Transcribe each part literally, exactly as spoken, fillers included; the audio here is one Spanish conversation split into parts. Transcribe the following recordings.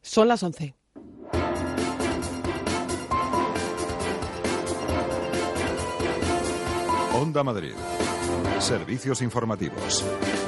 Son las once. Onda Madrid. Servicios informativos.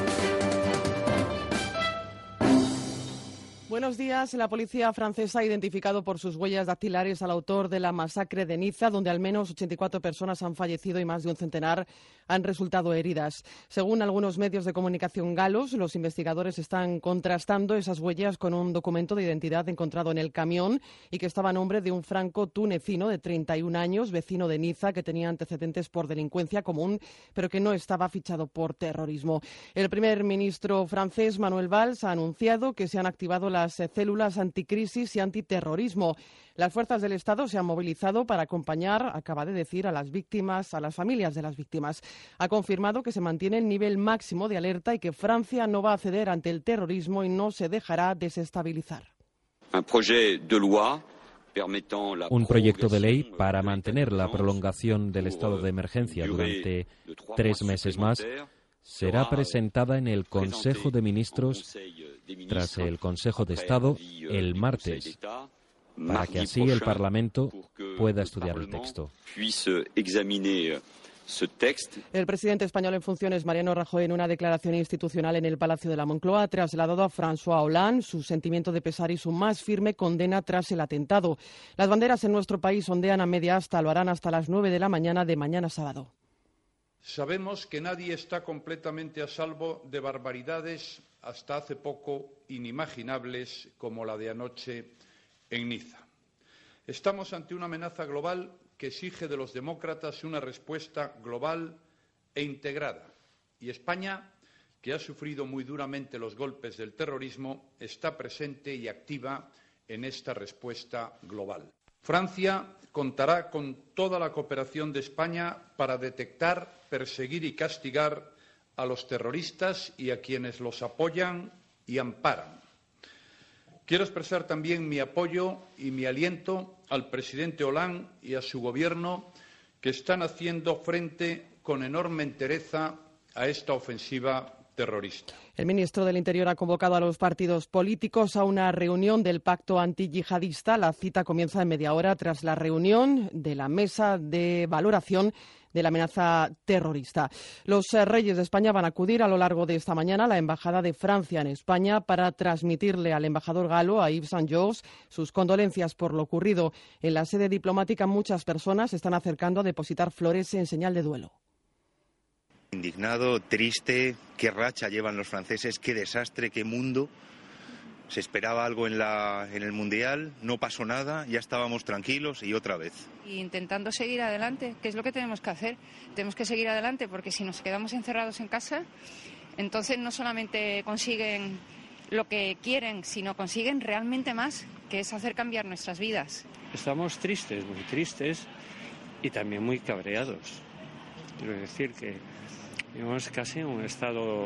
Buenos días. La policía francesa ha identificado por sus huellas dactilares al autor de la masacre de Niza, donde al menos ochenta y cuatro personas han fallecido y más de un centenar han resultado heridas. Según algunos medios de comunicación galos, los investigadores están contrastando esas huellas con un documento de identidad encontrado en el camión y que estaba a nombre de un franco tunecino de treinta y un años, vecino de Niza, que tenía antecedentes por delincuencia común, pero que no estaba fichado por terrorismo. El primer ministro francés, Manuel Valls, ha anunciado que se han activado las Las células anticrisis y antiterrorismo. Las fuerzas del Estado se han movilizado para acompañar, acaba de decir, a las víctimas, a las familias de las víctimas. Ha confirmado que se mantiene el nivel máximo de alerta y que Francia no va a ceder ante el terrorismo y no se dejará desestabilizar. Un proyecto de ley para mantener la prolongación del estado de emergencia durante tres meses más será presentada en el Consejo de Ministros tras el Consejo de Estado el martes, para que así el Parlamento pueda estudiar el texto. El presidente español en funciones, Mariano Rajoy, en una declaración institucional en el Palacio de la Moncloa, ha trasladado a François Hollande su sentimiento de pesar y su más firme condena tras el atentado. Las banderas en nuestro país ondean a media asta, lo harán hasta las nueve de la mañana de mañana sábado. Sabemos que nadie está completamente a salvo de barbaridades hasta hace poco inimaginables como la de anoche en Niza. Estamos ante una amenaza global que exige de los demócratas una respuesta global e integrada. Y España, que ha sufrido muy duramente los golpes del terrorismo, está presente y activa en esta respuesta global. Francia contará con toda la cooperación de España para detectar, perseguir y castigar a los terroristas y a quienes los apoyan y amparan. Quiero expresar también mi apoyo y mi aliento al presidente Hollande y a su gobierno, que están haciendo frente con enorme entereza a esta ofensiva terrorista. El ministro del Interior ha convocado a los partidos políticos a una reunión del pacto antiyihadista. La cita comienza en media hora tras la reunión de la mesa de valoración de la amenaza terrorista. Los reyes de España van a acudir a lo largo de esta mañana a la Embajada de Francia en España para transmitirle al embajador galo, a Yves Saint George, sus condolencias por lo ocurrido. En la sede diplomática muchas personas se están acercando a depositar flores en señal de duelo. Indignado, triste, qué racha llevan los franceses, qué desastre, qué mundo. Se esperaba algo en, la, en el Mundial, no pasó nada, ya estábamos tranquilos y otra vez. Intentando seguir adelante, ¿qué es lo que tenemos que hacer? Tenemos que seguir adelante porque si nos quedamos encerrados en casa, entonces no solamente consiguen lo que quieren, sino consiguen realmente más, que es hacer cambiar nuestras vidas. Estamos tristes, muy tristes y también muy cabreados. Quiero decir que vivimos casi en un estado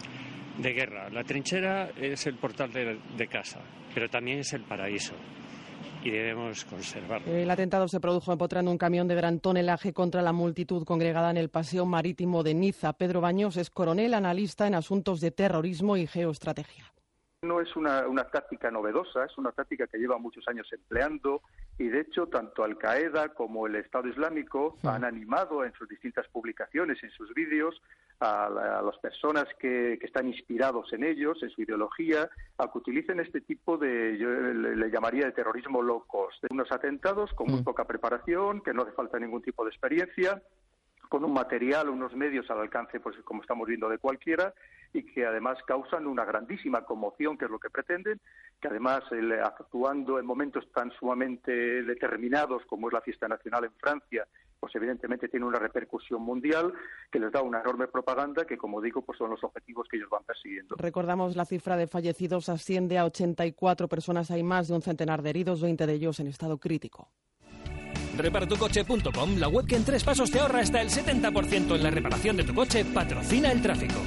de guerra. La trinchera es el portal de, de casa, pero también es el paraíso y debemos conservarlo. El atentado se produjo empotrando un camión de gran tonelaje contra la multitud congregada en el paseo marítimo de Niza. Pedro Baños es coronel analista en asuntos de terrorismo y geoestrategia. No es una, una táctica novedosa, es una táctica que lleva muchos años empleando y de hecho tanto Al-Qaeda como el Estado Islámico sí. han animado en sus distintas publicaciones, en sus vídeos, a, la, a las personas que, que están inspirados en ellos, en su ideología, a que utilicen este tipo de, yo le, le llamaría de terrorismo low cost, de unos atentados con muy poca preparación, que no hace falta ningún tipo de experiencia, con un material, unos medios al alcance, pues como estamos viendo, de cualquiera, y que además causan una grandísima conmoción, que es lo que pretenden, que además el, actuando en momentos tan sumamente determinados como es la fiesta nacional en Francia, pues evidentemente tiene una repercusión mundial que les da una enorme propaganda que, como digo, pues son los objetivos que ellos van persiguiendo. Recordamos, la cifra de fallecidos asciende a ochenta y cuatro personas, hay más de un centenar de heridos, veinte de ellos en estado crítico. repara tu coche punto com, la web que en tres pasos te ahorra hasta el setenta por ciento en la reparación de tu coche, patrocina el tráfico.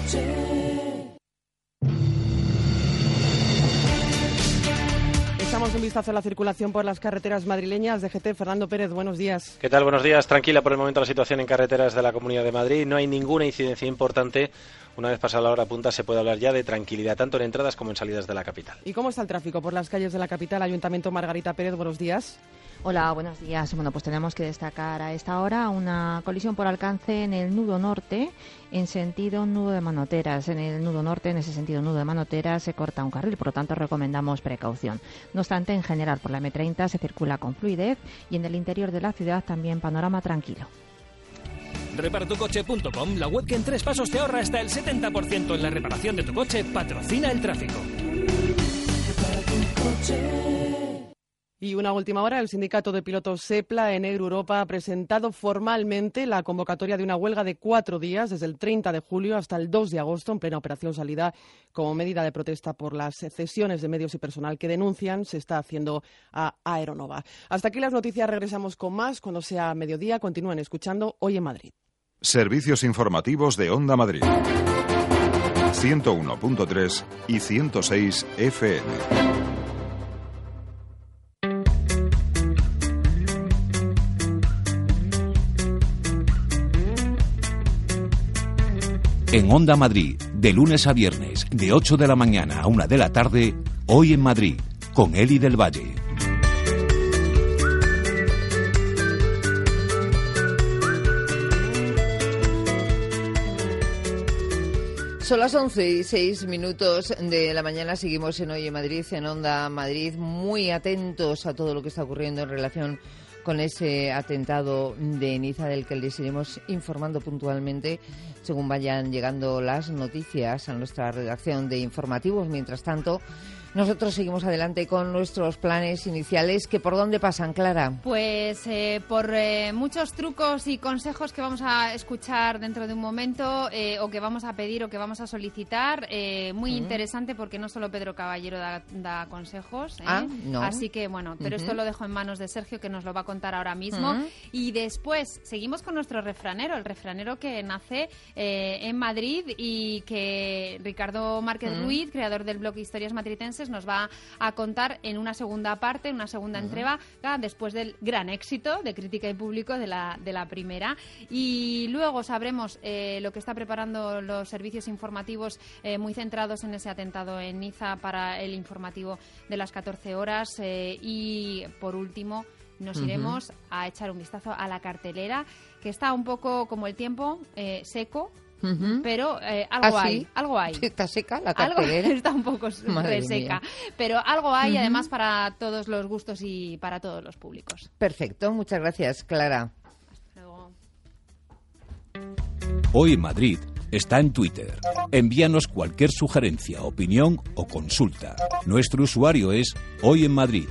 Estamos Echamos un vistazo a la circulación por las carreteras madrileñas. D G T, Fernando Pérez, buenos días. ¿Qué tal? Buenos días. Tranquila por el momento la situación en carreteras de la Comunidad de Madrid. No hay ninguna incidencia importante. Una vez pasada la hora punta se puede hablar ya de tranquilidad, tanto en entradas como en salidas de la capital. ¿Y cómo está el tráfico por las calles de la capital? Ayuntamiento, Margarita Pérez, buenos días. Hola, buenos días. Bueno, pues tenemos que destacar a esta hora una colisión por alcance en el nudo norte, en sentido nudo de Manoteras. En el nudo norte, en ese sentido nudo de Manoteras, se corta un carril, por lo tanto recomendamos precaución. No obstante, en general por la eme treinta se circula con fluidez y en el interior de la ciudad también panorama tranquilo. repara tu coche punto com, la web que en tres pasos te ahorra hasta el setenta por ciento en la reparación de tu coche, patrocina el tráfico. Y una última hora, el sindicato de pilotos SEPLA en Europa ha presentado formalmente la convocatoria de una huelga de cuatro días, desde el treinta de julio hasta el dos de agosto, en plena operación salida, como medida de protesta por las cesiones de medios y personal que denuncian se está haciendo a Aeronova. Hasta aquí las noticias, regresamos con más cuando sea mediodía. Continúen escuchando Hoy en Madrid. Servicios informativos de Onda Madrid. ciento uno punto tres y ciento seis F M. En Onda Madrid, de lunes a viernes, de ocho de la mañana a una de la tarde, Hoy en Madrid, con Eli del Valle. Son las once y seis minutos de la mañana. Seguimos en Hoy en Madrid, en Onda Madrid, muy atentos a todo lo que está ocurriendo en relación con ese atentado de Niza, del que les iremos informando puntualmente según vayan llegando las noticias a nuestra redacción de informativos. Mientras tanto, nosotros seguimos adelante con nuestros planes iniciales. ¿Que por dónde pasan, Clara? Pues eh, por eh, muchos trucos y consejos que vamos a escuchar dentro de un momento, eh, o que vamos a pedir o que vamos a solicitar. Eh, muy uh-huh. interesante, porque no solo Pedro Caballero da, da consejos. ¿eh? Ah, no. Así que, bueno, pero uh-huh. esto lo dejo en manos de Sergio, que nos lo va a contar ahora mismo. Uh-huh. Y después seguimos con nuestro refranero, el refranero que nace eh, en Madrid y que Ricardo Márquez uh-huh. Ruiz, creador del blog Historias Matritenses, nos va a contar en una segunda parte, en una segunda uh-huh. entrega, después del gran éxito de crítica y público de la, de la primera. Y luego sabremos eh, lo que está preparando los servicios informativos eh, muy centrados en ese atentado en Niza para el informativo de las catorce horas. Eh, y por último, nos uh-huh. iremos a echar un vistazo a la cartelera, que está un poco como el tiempo, eh, seco. Uh-huh. Pero eh, algo ¿Ah, hay, sí? algo hay. ¿Está seca la cartelera? Algo, está un poco seca, pero algo hay, uh-huh. además, para todos los gustos y para todos los públicos. Perfecto, muchas gracias, Clara. Hasta luego. Hoy en Madrid está en Twitter. Envíanos cualquier sugerencia, opinión o consulta. Nuestro usuario es Hoy en Madrid.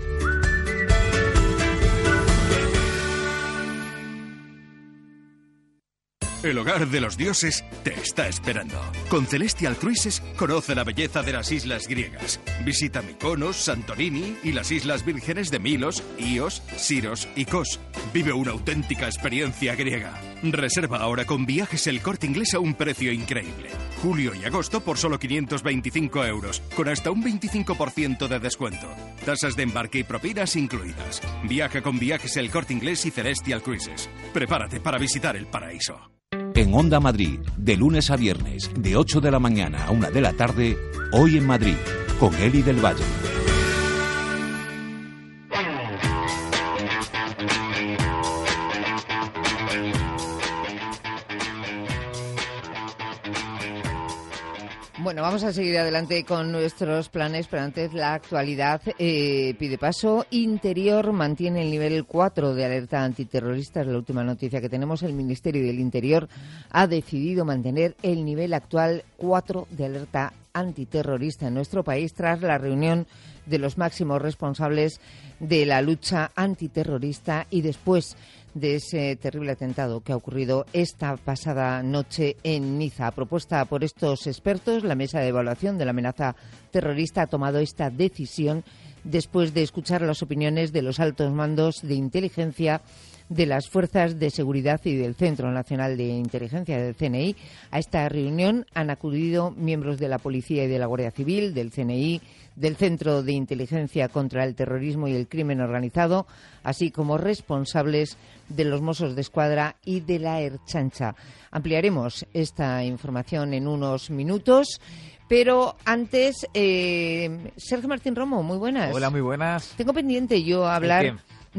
El hogar de los dioses te está esperando. Con Celestial Cruises conoce la belleza de las islas griegas. Visita Mykonos, Santorini y las Islas Vírgenes de Milos, Ios, Siros y Kos. Vive una auténtica experiencia griega. Reserva ahora con Viajes El Corte Inglés a un precio increíble. Julio y agosto por solo quinientos veinticinco euros, con hasta un veinticinco por ciento de descuento. Tasas de embarque y propinas incluidas. Viaja con Viajes El Corte Inglés y Celestial Cruises. Prepárate para visitar el paraíso. En Onda Madrid, de lunes a viernes, de ocho de la mañana a una de la tarde, Hoy en Madrid, con Eli del Valle. Bueno, vamos a seguir adelante con nuestros planes, pero antes la actualidad eh, pide paso. Interior mantiene el nivel cuatro de alerta antiterrorista. Es la última noticia que tenemos. El Ministerio del Interior ha decidido mantener el nivel actual cuatro de alerta antiterrorista en nuestro país tras la reunión de los máximos responsables de la lucha antiterrorista y después de ese terrible atentado que ha ocurrido esta pasada noche en Niza. Propuesta por estos expertos, la Mesa de Evaluación de la Amenaza Terrorista ha tomado esta decisión después de escuchar las opiniones de los altos mandos de inteligencia de las Fuerzas de Seguridad y del Centro Nacional de Inteligencia del C N I. A esta reunión han acudido miembros de la Policía y de la Guardia Civil, del C N I, del Centro de Inteligencia contra el Terrorismo y el Crimen Organizado, así como responsables de los Mossos de Escuadra y de la Ertzaintza. Ampliaremos esta información en unos minutos, pero antes, eh, Sergio Martín Romo, muy buenas. Hola, muy buenas. Tengo pendiente yo hablar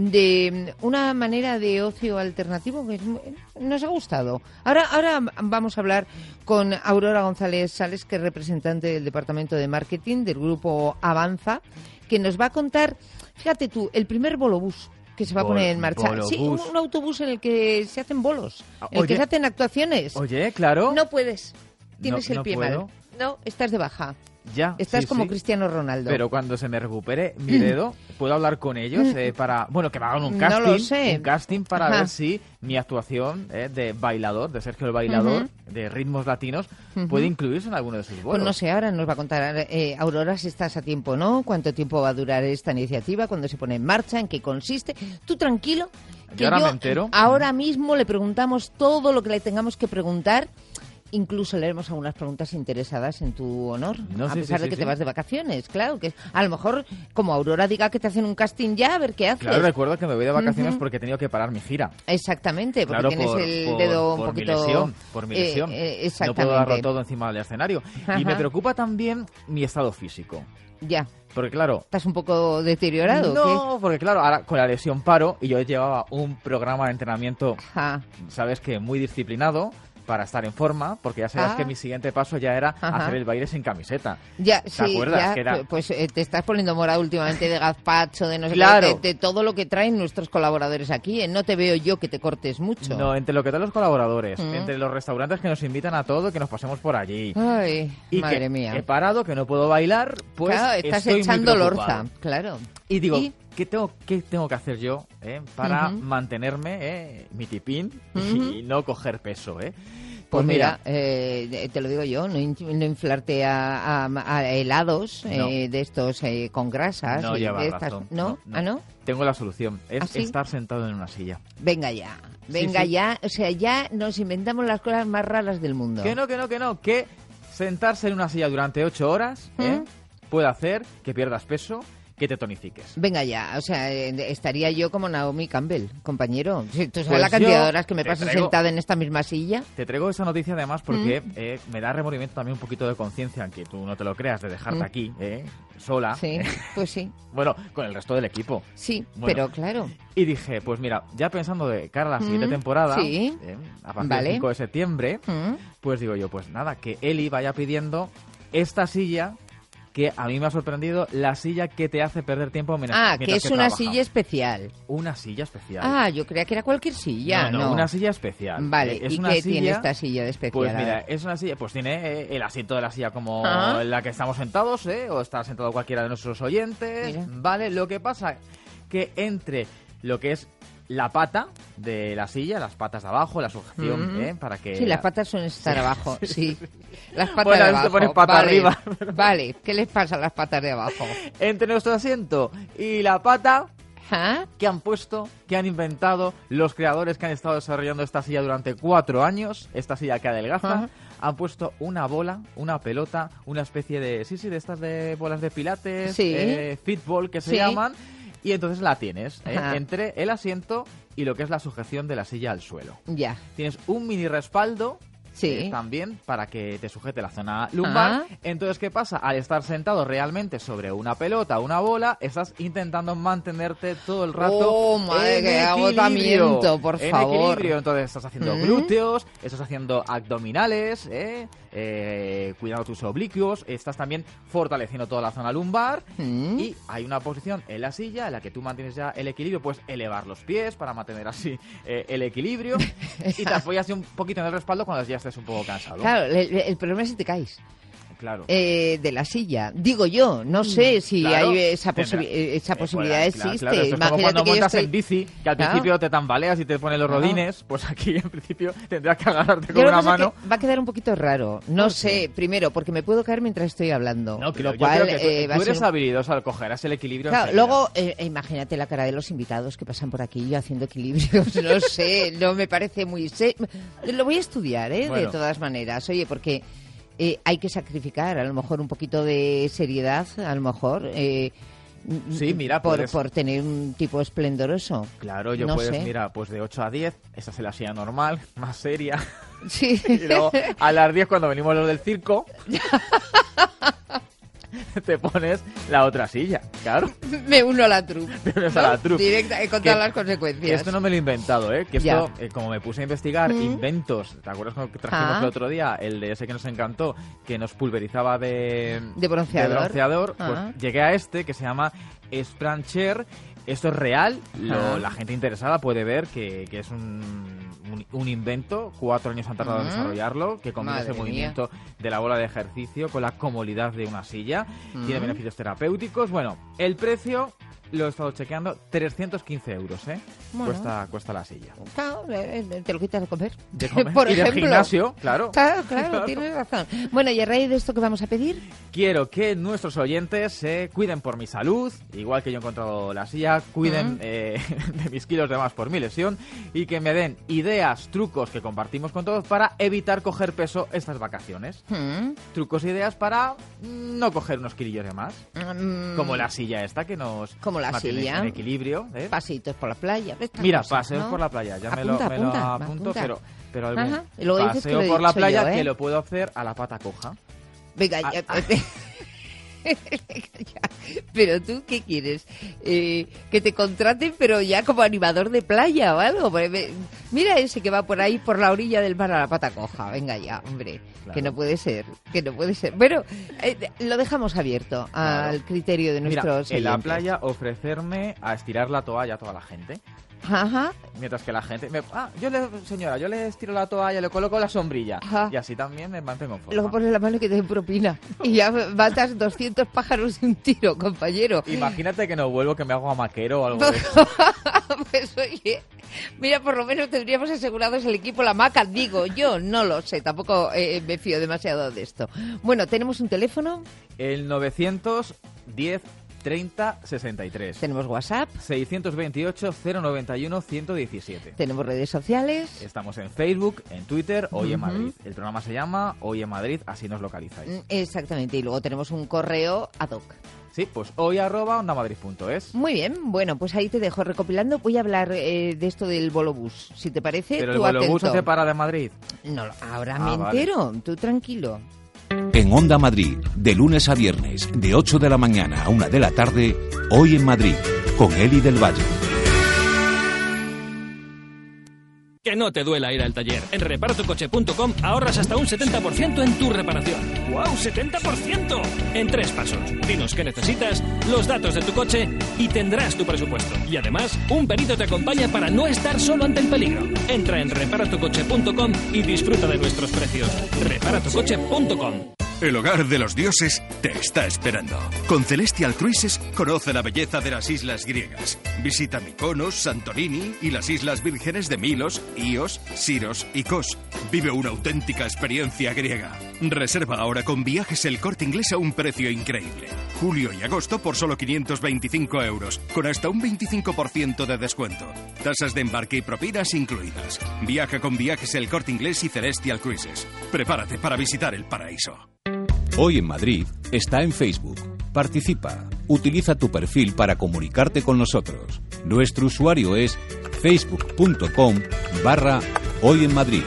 de una manera de ocio alternativo que nos ha gustado. Ahora, ahora vamos a hablar con Aurora González Sales, que es representante del Departamento de Marketing del Grupo Avanza, que nos va a contar, fíjate tú, el primer bolobús que se va a poner en marcha. Bolobús. Sí, un, un autobús en el que se hacen bolos, en el que se hacen actuaciones. Oye, claro. No puedes, tienes no, el no pie puedo. mal. No, estás de baja. Ya, Estás sí, como sí. Cristiano Ronaldo. Pero cuando se me recupere mi dedo, puedo hablar con ellos eh, para, bueno, que me hagan un casting, no lo sé. un casting para Ajá. ver si mi actuación eh, de bailador, de Sergio el Bailador, Uh-huh. de ritmos latinos, Uh-huh. puede incluirse en alguno de sus bolos. Pues no sé, ahora nos va a contar eh, Aurora si estás a tiempo o no, cuánto tiempo va a durar esta iniciativa, cuándo se pone en marcha, en qué consiste. Tú tranquilo, que Yo ahora yo me entero. ahora mismo le preguntamos todo lo que le tengamos que preguntar. Incluso leeremos algunas preguntas interesadas en tu honor, No, a sí, pesar sí, de sí, que sí. te vas de vacaciones, claro. Que a lo mejor, como Aurora diga que te hacen un casting ya, a ver qué haces. Claro, recuerdo que me voy de vacaciones Ujú. porque he tenido que parar mi gira. Exactamente, porque Claro, tienes por, el por- dedo un por poquito... mi lesión, por mi eh, lesión. eh, No exactamente. puedo darlo todo encima del escenario. Ajá. Y me preocupa también mi estado físico. Ya. Porque claro... ¿Estás un poco deteriorado? No, porque claro, ahora con la lesión paro y yo llevaba un programa de entrenamiento, Ajá. sabes que muy disciplinado para estar en forma, porque ya sabes Ah. que mi siguiente paso ya era Ajá. hacer el baile sin camiseta. Ya, ¿Te sí, acuerdas? ya, Que era- pues eh, te estás poniendo morado últimamente de gazpacho, de no sé Claro. qué, de, de todo lo que traen nuestros colaboradores aquí. ¿eh? No te veo yo que te cortes mucho. No, entre lo que traen los colaboradores, Mm. entre los restaurantes que nos invitan a todo, que nos pasemos por allí. Ay, y madre que mía. he parado, que no puedo bailar, pues Claro, estás estoy muy echando preocupado. lorza, claro. Y digo, ¿Y? ¿qué, tengo, ¿qué tengo que hacer yo eh, para Ujú. mantenerme eh, mi tipín Ujú. y no coger peso? Eh? Pues mira, eh, te lo digo yo, no, in- no inflarte a, a- a helados No. eh, de estos eh, con grasas. No y llevas de estas- razón. ¿No? ¿Ah, no? Tengo la solución, es ¿Ah, sí? estar sentado en una silla. Venga ya, venga Sí, sí. ya. O sea, ya nos inventamos las cosas más raras del mundo. Que no, que no, que no, que sentarse en una silla durante ocho horas ¿eh? ¿Mm? puede hacer que pierdas peso, que te tonifiques. Venga ya, o sea, eh, estaría yo como Naomi Campbell, compañero. Si ¿Tú sabes Pues la cantidad yo de horas que me te paso traigo- sentada en esta misma silla? Te traigo esa noticia además porque Mm. eh, me da remordimiento también un poquito de conciencia, aunque tú no te lo creas, de dejarte Mm. aquí, eh, sola. Sí, eh. pues sí. Bueno, con el resto del equipo. Sí, Bueno, pero claro. Y dije, pues mira, ya pensando de cara a la siguiente Mm, temporada, sí. eh, a partir Vale. del cinco de septiembre, Mm. pues digo yo, pues nada, que Eli vaya pidiendo esta silla que a mí me ha sorprendido, la silla que te hace perder tiempo mientras, Ah, que mientras es una trabajas. silla especial. Una silla especial. Ah, yo creía que era cualquier silla. no, no, No, una silla especial. Vale, Eh, es ¿y una qué silla- tiene esta silla de especial? Pues A mira, ver. es una silla, pues tiene eh, el asiento de la silla como Ah. en la que estamos sentados, ¿eh? O está sentado cualquiera de nuestros oyentes, Mira. ¿vale? Lo que pasa que entre lo que es la pata de la silla, las patas de abajo, la sujeción, Mm. ¿eh? Para que... Sí, las patas suelen estar Sí. abajo, sí. Las patas Bueno, de a veces abajo. te pones pata vale. arriba. Vale, ¿qué les pasa a las patas de abajo? Entre nuestro asiento y la pata... ¿Ah? que han puesto, que han inventado los creadores que han estado desarrollando esta silla durante cuatro años, esta silla que adelgaza, Ajá. han puesto una bola, una pelota, una especie de, sí, sí, de estas de bolas de pilates, Sí. eh, fitball que se Sí. llaman, y entonces la tienes ¿eh? Ajá. entre el asiento y lo que es la sujeción de la silla al suelo. Ya. Tienes un mini respaldo. Sí. eh, también para que te sujete la zona lumbar. Ah. Entonces, ¿qué pasa? Al estar sentado realmente sobre una pelota, una bola, estás intentando mantenerte todo el rato Oh, madre, en qué equilibrio. agotamiento, por en favor. equilibrio. Entonces estás haciendo ¿Mm? glúteos, estás haciendo abdominales, ¿eh? Eh, cuidando tus oblicuos, estás también fortaleciendo toda la zona lumbar. ¿Mm? Y hay una posición en la silla en la que tú mantienes ya el equilibrio, puedes elevar los pies para mantener así eh, el equilibrio y te apoyas un poquito en el respaldo cuando ya estés un poco cansado. Claro, el, el problema es si te caes. claro. eh, de la silla. Digo yo, no sé si claro, hay esa, posibi tendrá, esa eh, posibilidad claro, existe. Claro, eso es Imagínate como cuando que montas estoy... en bici, que al claro. principio te tambaleas y te ponen los Claro. rodines, pues aquí en principio tendrás que agarrarte Yo con lo una que pasa es mano. que va a quedar un poquito raro. No sé, primero, porque me puedo caer mientras estoy hablando. No, pero lo yo cual creo que tú, eh, va tú a ser eres un- habilidoso al cogerás el equilibrio. Claro, enseguida. luego, eh, imagínate la cara de los invitados que pasan por aquí yo haciendo equilibrios. No sé, no me parece muy... se- Lo voy a estudiar, ¿eh? Bueno. De todas maneras. Oye, porque eh, hay que sacrificar a lo mejor un poquito de seriedad, a lo mejor... Eh, Sí, mira, por, puedes- por tener un tipo esplendoroso. Claro, yo no puedes, sé. mira, pues de ocho a diez, esa es la silla normal, más seria. Sí. Y luego a las diez, cuando venimos los del circo, te pones la otra silla, claro. Me uno a la troupe. Te unes ¿no? a la troupe. Directa, eh, con Que- todas las consecuencias. Que esto no me lo he inventado, ¿eh? Que Ya. esto, eh, como me puse a investigar Mm. inventos, ¿te acuerdas cuando trajimos Ah. el otro día? El de ese que nos encantó, que nos pulverizaba de, De bronceador. de bronceador, pues Ah. llegué a este que se llama Sprancher. Esto es real, lo- Ah. la gente interesada puede ver que, que es un, un, un invento, cuatro años han tardado en Mm. desarrollarlo, que combina Madre ese movimiento de la bola de ejercicio con la comodidad de una silla, Mm. tiene beneficios terapéuticos. Bueno, el precio lo he estado chequeando, trescientos quince euros, ¿eh? Bueno. Cuesta, cuesta la silla. Claro, eh, te lo quitas de comer. De comer. Por Y del ejemplo. gimnasio, claro. Claro, claro, Claro. tienes razón. Bueno, y a raíz de esto que vamos a pedir, Quiero que nuestros oyentes se cuiden por mi salud, igual que yo he encontrado la silla, cuiden Mm. eh, de mis kilos de más por mi lesión y que me den ideas, trucos que compartimos con todos para evitar coger peso estas vacaciones. mm, Trucos e ideas para mm, no coger unos kilillos de más. mm, Como la silla esta que nos Como la mantiene silla. en equilibrio. ¿eh? pasitos por la playa. estas Mira, cosas, paseos ¿no? por la playa, ya me Apunta, lo, me lo apunta, apunto, apunta. pero, pero algún Ajá. Y luego dices que paseo lo he por la dicho playa yo, ¿eh? que lo puedo hacer a la pata coja. Venga, Ah, ya, ah. ya. Pero tú, ¿qué quieres? Eh, que te contraten, pero ya como animador de playa o algo. Porque me- Mira ese que va por ahí, por la orilla del mar a la pata coja. Venga ya, hombre. Claro. Que no puede ser, que no puede ser. Bueno, eh, lo dejamos abierto Claro. al criterio de Mira, nuestros en la oyentes. playa ofrecerme a estirar la toalla a toda la gente. Ajá. Mientras que la gente... Me, ah, yo le, señora, yo le estiro la toalla, le coloco la sombrilla. Ajá. Y así también me mantengo en forma. Luego pones la mano y que te den propina. Y ya matas doscientos pájaros de un tiro, compañero. Imagínate que no vuelvo, que me hago amaquero o algo de eso. Pues oye, mira, por lo menos tendríamos asegurados el equipo, la hamaca, digo yo, no lo sé, tampoco eh, me fío demasiado de esto. Bueno, ¿tenemos un teléfono? El novecientos diez treinta sesenta y tres. ¿Tenemos WhatsApp? seiscientos veintiocho cero noventa y uno ciento diecisiete. ¿Tenemos redes sociales? Estamos en Facebook, en Twitter, Hoy en Ujú. Madrid. El programa se llama Hoy en Madrid, así nos localizáis. Mm, Exactamente, y luego tenemos un correo ad hoc. Sí, pues hoy arroba ondamadrid punto es. Muy bien, bueno, pues ahí te dejo recopilando. Voy a hablar eh, de esto del bolobús, si te parece. Pero el tú volobús atento. no te para de Madrid. No, ahora Ah, me vale. entero, tú tranquilo. En Onda Madrid, de lunes a viernes, de ocho de la mañana a una de la tarde, Hoy en Madrid, con Eli del Valle. Que no te duela ir al taller. En repara tu coche punto com ahorras hasta un setenta por ciento en tu reparación. ¡Guau! ¡setenta por ciento! En tres pasos. Dinos qué necesitas, los datos de tu coche y tendrás tu presupuesto. Y además, un perito te acompaña para no estar solo ante el peligro. Entra en repara tu coche punto com y disfruta de nuestros precios. repara tu coche punto com. El hogar de los dioses te está esperando. Con Celestial Cruises conoce la belleza de las islas griegas. Visita Mykonos, Santorini y las islas vírgenes de Milos, Ios, Siros y Kos. Vive una auténtica experiencia griega. Reserva ahora con Viajes El Corte Inglés a un precio increíble. Julio y agosto por solo quinientos veinticinco euros, con hasta un veinticinco por ciento de descuento. Tasas de embarque y propinas incluidas. Viaja con Viajes El Corte Inglés y Celestial Cruises. Prepárate para visitar el paraíso. Hoy en Madrid está en Facebook. Participa. Utiliza tu perfil para comunicarte con nosotros. Nuestro usuario es facebook punto com barra Hoy en Madrid.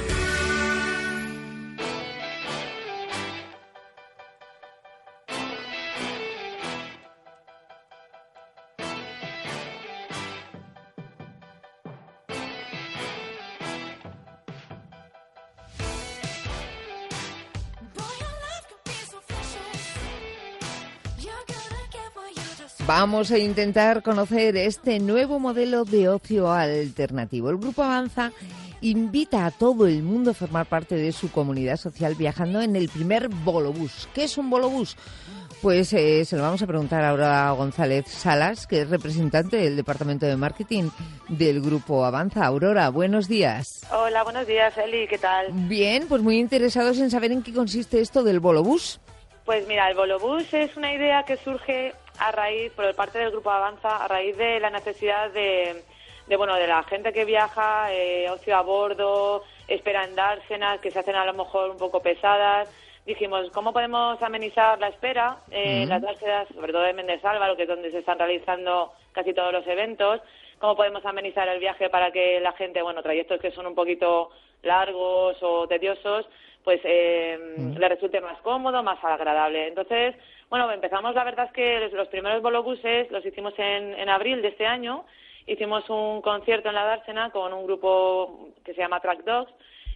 Vamos a intentar conocer este nuevo modelo de ocio alternativo. El Grupo Avanza invita a todo el mundo a formar parte de su comunidad social viajando en el primer Volobús. ¿Qué es un Volobús? Pues eh, se lo vamos a preguntar ahora a González Salas, que es representante del Departamento de Marketing del Grupo Avanza. Aurora, buenos días. Hola, buenos días, Eli, ¿qué tal? Bien, pues muy interesados en saber en qué consiste esto del Volobús. Pues mira, el Volobús es una idea que surge a raíz, por parte del Grupo Avanza, a raíz de la necesidad de, de bueno, de la gente que viaja, eh, ocio a bordo, espera en dársenas, que se hacen a lo mejor un poco pesadas. Dijimos, ¿cómo podemos amenizar la espera? Eh, mm. Las dársenas, sobre todo en Méndez Álvaro, que es donde se están realizando casi todos los eventos. ¿Cómo podemos amenizar el viaje para que la gente, bueno, trayectos que son un poquito largos o tediosos, pues eh, mm. le resulte más cómodo, más agradable? Entonces, bueno, empezamos, la verdad es que los primeros Volobuses los hicimos en, en abril de este año. Hicimos un concierto en la dársena con un grupo que se llama Track Dogs,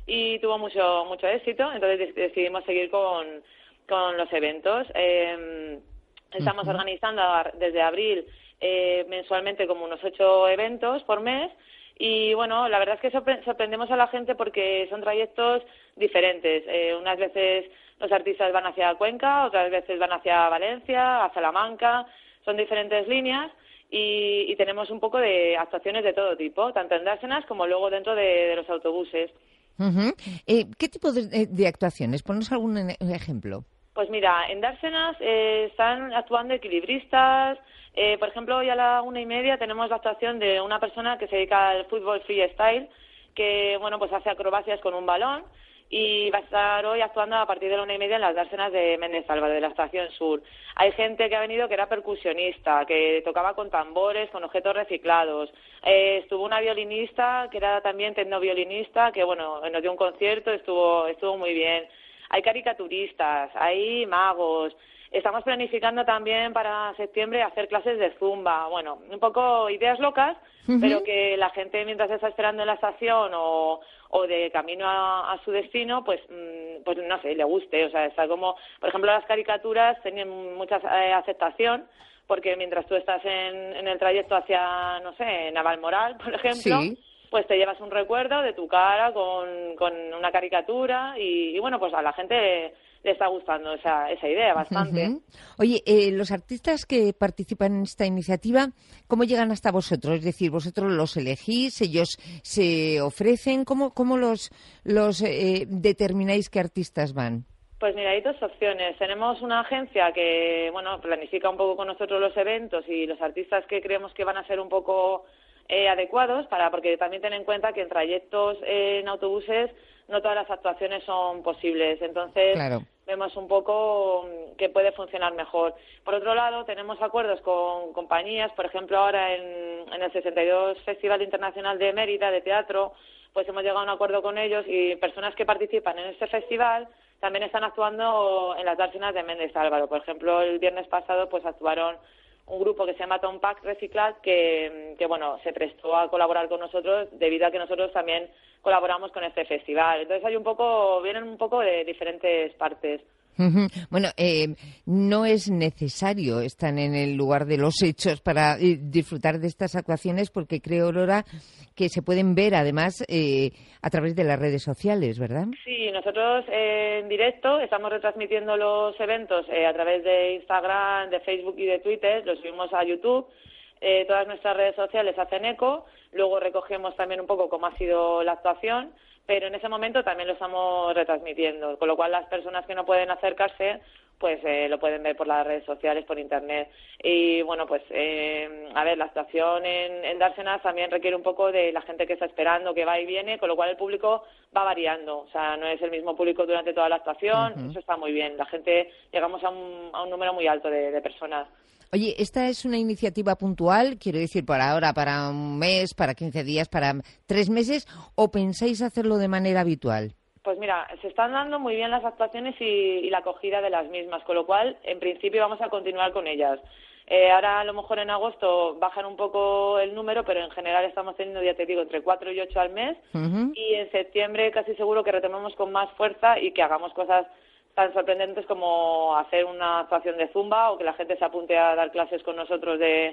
y tuvo mucho mucho éxito, entonces decidimos seguir con, con los eventos. Eh, estamos uh-huh. organizando desde abril eh, mensualmente como unos ocho eventos por mes, y bueno, la verdad es que sorpre- sorprendemos a la gente porque son trayectos diferentes. Eh, unas veces los artistas van hacia Cuenca, otras veces van hacia Valencia, a Salamanca, son diferentes líneas. Y, y tenemos un poco de actuaciones de todo tipo, tanto en dársenas como luego dentro de, de los autobuses. Uh-huh. Eh, ¿Qué tipo de, de actuaciones? Ponnos algún ejemplo. Pues mira, en dársenas eh, están actuando equilibristas. Eh, por ejemplo, hoy a la una y media tenemos la actuación de una persona que se dedica al fútbol freestyle, que bueno, pues hace acrobacias con un balón, y va a estar hoy actuando a partir de la una y media en las dársenas de Méndez Álvaro, de la Estación Sur. Hay gente que ha venido que era percusionista, que tocaba con tambores, con objetos reciclados. Eh, estuvo una violinista que era también tecnoviolinista, que bueno, nos dio un concierto, estuvo estuvo muy bien. Hay caricaturistas, hay magos. Estamos planificando también para septiembre hacer clases de zumba. Bueno, un poco ideas locas, uh-huh. pero que la gente mientras está esperando en la estación o, o de camino a, a su destino, pues pues no sé, le guste. O sea, está como, por ejemplo, las caricaturas tienen mucha eh, aceptación, porque mientras tú estás en, en el trayecto hacia, no sé, Navalmoral, por ejemplo, sí. pues te llevas un recuerdo de tu cara con, con una caricatura y, y bueno, pues a la gente le está gustando esa, esa idea bastante. Uh-huh. Oye, eh, los artistas que participan en esta iniciativa, ¿cómo llegan hasta vosotros? Es decir, ¿vosotros los elegís, ellos se ofrecen? ¿Cómo, cómo los, los eh, determináis qué artistas van? Pues mira, hay dos opciones. Tenemos una agencia que, bueno, planifica un poco con nosotros los eventos y los artistas que creemos que van a ser un poco eh, adecuados, para porque también ten en cuenta que en trayectos eh, en autobuses no todas las actuaciones son posibles. Entonces, claro, vemos un poco que puede funcionar mejor. Por otro lado, tenemos acuerdos con compañías, por ejemplo, ahora en, en el sesenta y dos Festival Internacional de Mérida de Teatro, pues hemos llegado a un acuerdo con ellos y personas que participan en este festival también están actuando en las dársenas de Méndez Álvaro. Por ejemplo, el viernes pasado pues actuaron un grupo que se llama Tom Pack Reciclad, que, que bueno, se prestó a colaborar con nosotros debido a que nosotros también colaboramos con este festival. Entonces hay un poco, vienen un poco de diferentes partes. Uh-huh. Bueno, eh, no es necesario estar en el lugar de los hechos para eh, disfrutar de estas actuaciones, porque creo, Aurora, que se pueden ver además eh, a través de las redes sociales, ¿verdad? Sí, nosotros eh, en directo estamos retransmitiendo los eventos eh, a través de Instagram, de Facebook y de Twitter, los subimos a YouTube. Eh, todas nuestras redes sociales hacen eco, luego recogemos también un poco cómo ha sido la actuación, pero en ese momento también lo estamos retransmitiendo, con lo cual las personas que no pueden acercarse pues eh, lo pueden ver por las redes sociales, por internet. Y bueno, pues eh, a ver, la actuación en, en dársenas también requiere un poco de la gente que está esperando, que va y viene, con lo cual el público va variando, o sea, no es el mismo público durante toda la actuación. Uh-huh. Eso está muy bien, la gente, llegamos a un, a un número muy alto de, de personas. Oye, ¿esta es una iniciativa puntual? Quiero decir, para ahora, para un mes, para quince días, para tres meses, ¿o pensáis hacerlo de manera habitual? Pues mira, se están dando muy bien las actuaciones y, y la acogida de las mismas, con lo cual, en principio, vamos a continuar con ellas. Eh, ahora, a lo mejor en agosto bajan un poco el número, pero en general estamos teniendo, ya te digo, entre cuatro y ocho al mes. Uh-huh. Y en septiembre casi seguro que retomemos con más fuerza y que hagamos cosas tan sorprendentes como hacer una actuación de zumba o que la gente se apunte a dar clases con nosotros de,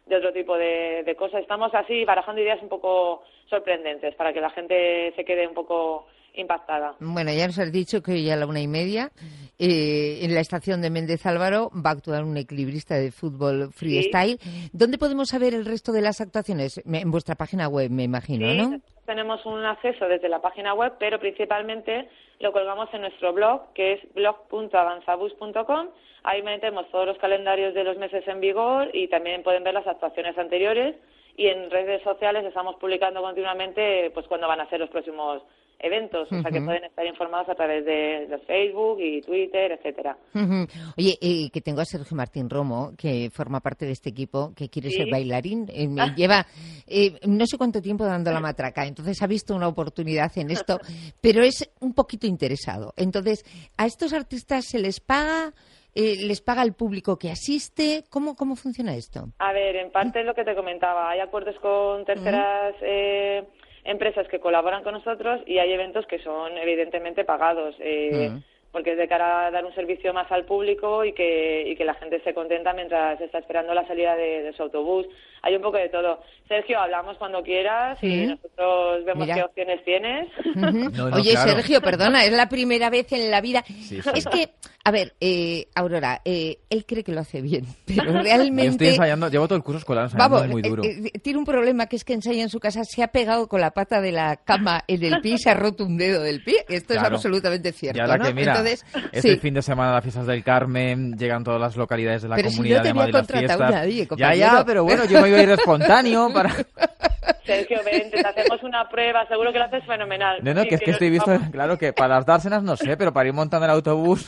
de otro tipo de, de cosas. Estamos así barajando ideas un poco sorprendentes para que la gente se quede un poco impactada. Bueno, ya nos has dicho que hoy a la una y media eh, en la estación de Méndez Álvaro va a actuar un equilibrista de fútbol freestyle. Sí. ¿Dónde podemos saber el resto de las actuaciones? En vuestra página web, me imagino, sí, ¿no? Tenemos un acceso desde la página web, pero principalmente lo colgamos en nuestro blog, que es blog punto avanzabus punto com. Ahí metemos todos los calendarios de los meses en vigor y también pueden ver las actuaciones anteriores. Y en redes sociales estamos publicando continuamente pues cuándo van a ser los próximos eventos, uh-huh. o sea que pueden estar informados a través de, de Facebook y Twitter, etcétera. Uh-huh. Oye, eh, que tengo a Sergio Martín Romo, que forma parte de este equipo, que quiere ¿Sí? ser bailarín. Eh, me ah. Lleva eh, no sé cuánto tiempo dando la matraca, entonces ha visto una oportunidad en esto, pero es un poquito interesado. Entonces, ¿a estos artistas se les paga? Eh, ¿Les paga el público que asiste? ¿Cómo, cómo funciona esto? A ver, en parte es lo que te comentaba. Hay acuerdos con terceras uh-huh. eh, empresas que colaboran con nosotros y hay eventos que son evidentemente pagados. Eh, uh-huh. Porque es de cara a dar un servicio más al público y que, y que la gente esté contenta mientras está esperando la salida de, de su autobús. Hay un poco de todo. Sergio, hablamos cuando quieras y ¿Sí? nosotros vemos Mira. qué opciones tienes. Uh-huh. no, no, Oye, claro. Sergio, perdona, es la primera vez en la vida. Sí, sí. Es que, a ver, eh, Aurora, eh, él cree que lo hace bien, pero realmente... Yo estoy ensayando, llevo todo el curso escolar ensayando, Vamos, muy duro. Eh, eh, tiene un problema que es que ensaya en su casa, se ha pegado con la pata de la cama en el pie y se ha roto un dedo del pie. Esto claro. es absolutamente cierto, y ahora ¿no? Que, mira, Entonces, este sí. fin de semana las fiestas del Carmen, llegan todas las localidades de la pero comunidad si no de Madrid las fiestas. Nadie, ya, ya, pero bueno, yo me iba a ir espontáneo para... Sergio, vente, te hacemos una prueba, seguro que lo haces fenomenal. No, no, sí, que es que estoy visto, vamos. Claro, que para las dársenas no sé, pero para ir montando el autobús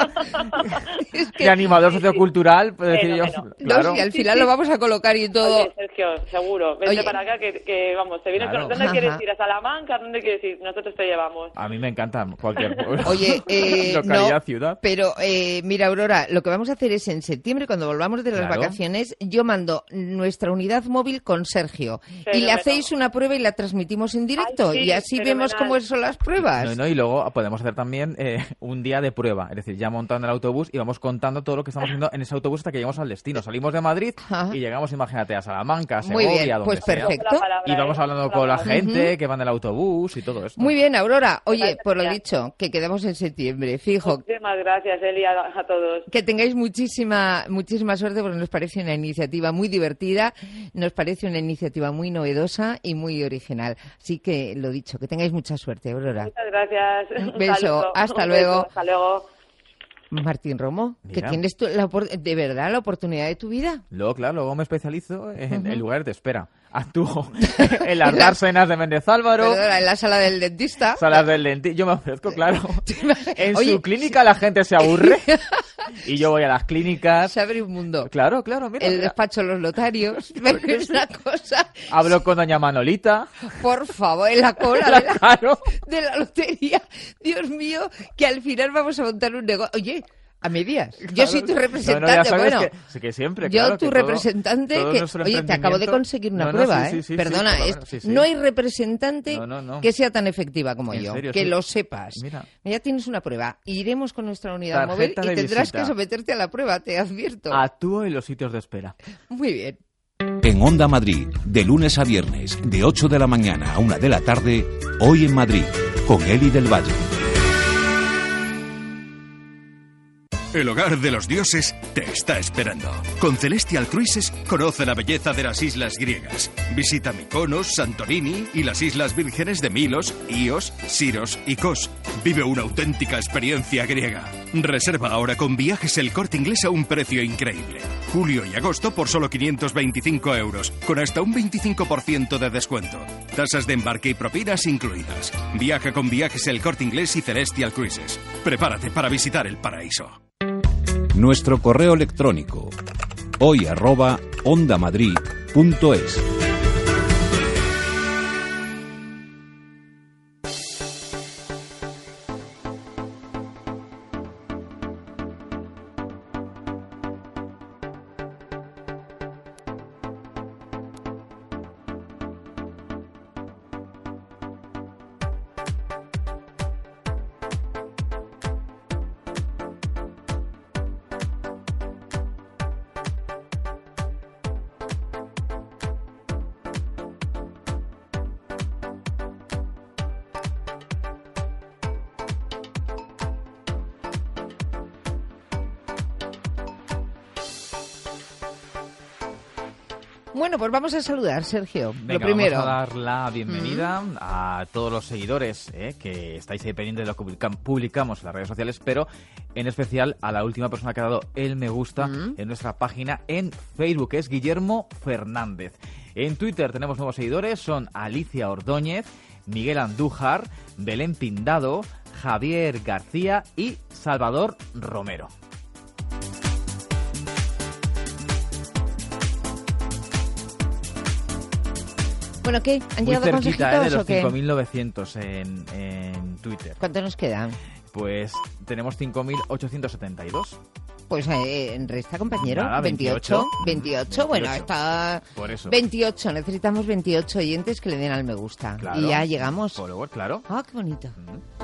es que... de animador sociocultural, pues decir yo... Claro. No, sí, al final sí, sí. lo vamos a colocar y todo... Oye, Sergio, seguro, vente Oye. para acá que, que, vamos, te vienes claro. con... ¿Dónde Ajá. quieres ir? ¿A Salamanca? ¿Dónde quieres ir? Nosotros te llevamos. A mí me encanta cualquier pueblo. Oye, eh, localidad, no, ciudad. Pero, eh, mira, Aurora, lo que vamos a hacer es en septiembre, cuando volvamos de las claro. vacaciones, yo mando nuestra unidad móvil con Sergio. Pero y le hacéis una prueba y la transmitimos en directo. Ay, sí, y así fenomenal. Vemos cómo son las pruebas. No, no, y luego podemos hacer también eh, un día de prueba. Es decir, ya montando el autobús y vamos contando todo lo que estamos haciendo en ese autobús hasta que llegamos al destino. Salimos de Madrid Ajá. y llegamos, imagínate, a Salamanca, a Segovia, Muy bien, donde pues sea. Perfecto. Y vamos hablando con la gente uh-huh. que va en el autobús y todo esto. Muy bien, Aurora. Oye, por lo dicho, que quedamos en septiembre, fijo. Muchísimas gracias, Eli, a, a todos. Que tengáis muchísima, muchísima suerte porque nos parece una iniciativa muy divertida, nos parece una iniciativa muy novedosa y muy original. Así que, lo dicho, que tengáis mucha suerte, Aurora. Muchas gracias. Un beso. Saludo. Hasta Un luego. Beso. Hasta luego. Martín Romo, Mira. que tienes tú la, de verdad la oportunidad de tu vida. Luego, claro, luego me especializo en uh-huh. el lugar de espera. Actúo en las dársenas de Méndez Álvaro. Perdona, en la sala del dentista. Salas del dentista. Yo me ofrezco, claro. En Oye, su clínica la gente se aburre. Y yo voy a las clínicas. Se abre un mundo. Claro, claro, mira. El mira. despacho de los notarios. Es una cosa. Hablo con doña Manolita. Por favor, en la cola de la, claro. de la lotería. Dios mío, que al final vamos a montar un negocio. Oye, a medias. Claro. Yo soy tu representante. No, no, ya sabes bueno, que, sí que siempre, yo claro, tu que representante. Todo, todo que, oye, te acabo de conseguir una no, no, prueba, sí, ¿eh? Sí, sí, Perdona, sí, es, sí, sí. no hay representante no, no, no. que sea tan efectiva como ¿En yo. serio? Que Sí. lo sepas. Mira. Ya tienes una prueba. Iremos con nuestra unidad Tarjeta móvil y tendrás visita. que someterte a la prueba, te advierto. Actúo en los sitios de espera. Muy bien. En Onda Madrid, de lunes a viernes, de ocho de la mañana a una de la tarde, Hoy en Madrid, con Eli del Valle. El hogar de los dioses te está esperando. Con Celestial Cruises conoce la belleza de las islas griegas. Visita Mykonos, Santorini y las Islas Vírgenes de Milos, Ios, Siros y Kos. Vive una auténtica experiencia griega. Reserva ahora con Viajes El Corte Inglés a un precio increíble. Julio y agosto por solo quinientos veinticinco euros, con hasta un veinticinco por ciento de descuento. Tasas de embarque y propinas incluidas. Viaja con Viajes El Corte Inglés y Celestial Cruises. Prepárate para visitar el paraíso. Nuestro correo electrónico hoy arroba ondamadrid punto es. Bueno, pues vamos a saludar, Sergio. Venga, lo primero. Vamos a dar la bienvenida mm. a todos los seguidores eh, que estáis ahí pendientes de lo que publicam- publicamos en las redes sociales, pero en especial a la última persona que ha dado el me gusta mm. en nuestra página en Facebook, es Guillermo Fernández. En Twitter tenemos nuevos seguidores, son Alicia Ordóñez, Miguel Andújar, Belén Pindado, Javier García y Salvador Romero. Bueno, ¿qué? ¿Han Muy llegado cerquita, consejitos eh, de los o qué? cinco mil novecientos en, en Twitter. ¿Cuánto nos quedan? Pues tenemos cinco mil ochocientos setenta y dos. Pues eh, en resta, compañero. Nada, veintiocho. veintiocho, bueno, veintiocho. está... Por eso. veintiocho, necesitamos veintiocho oyentes que le den al me gusta. Claro. Y ya llegamos. Follower, claro. Ah, qué bonito. Mm.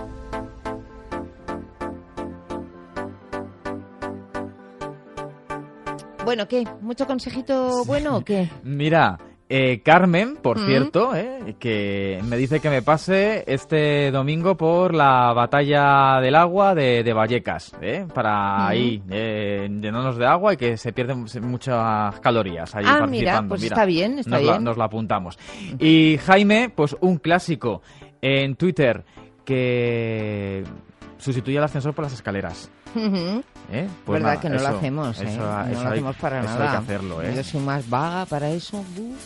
Bueno, ¿qué? ¿Mucho consejito bueno o qué? Mira, eh, Carmen, por Mm. cierto, eh, que me dice que me pase este domingo por la batalla del agua de, de Vallecas, eh, para Mm. ahí eh, llenarnos de agua y que se pierden muchas calorías ahí Ah, participando. mira, pues está bien, está nos La, bien. nos la apuntamos. Y Jaime, pues un clásico en Twitter que sustituye al ascensor por las escaleras. Ujú. ¿Eh? Pues Verdad nada, que no eso- lo hacemos, ¿eh? eso- no eso lo hay- hacemos para eso nada. hay que hacerlo, ¿eh? Yo soy más vaga para eso. Uf.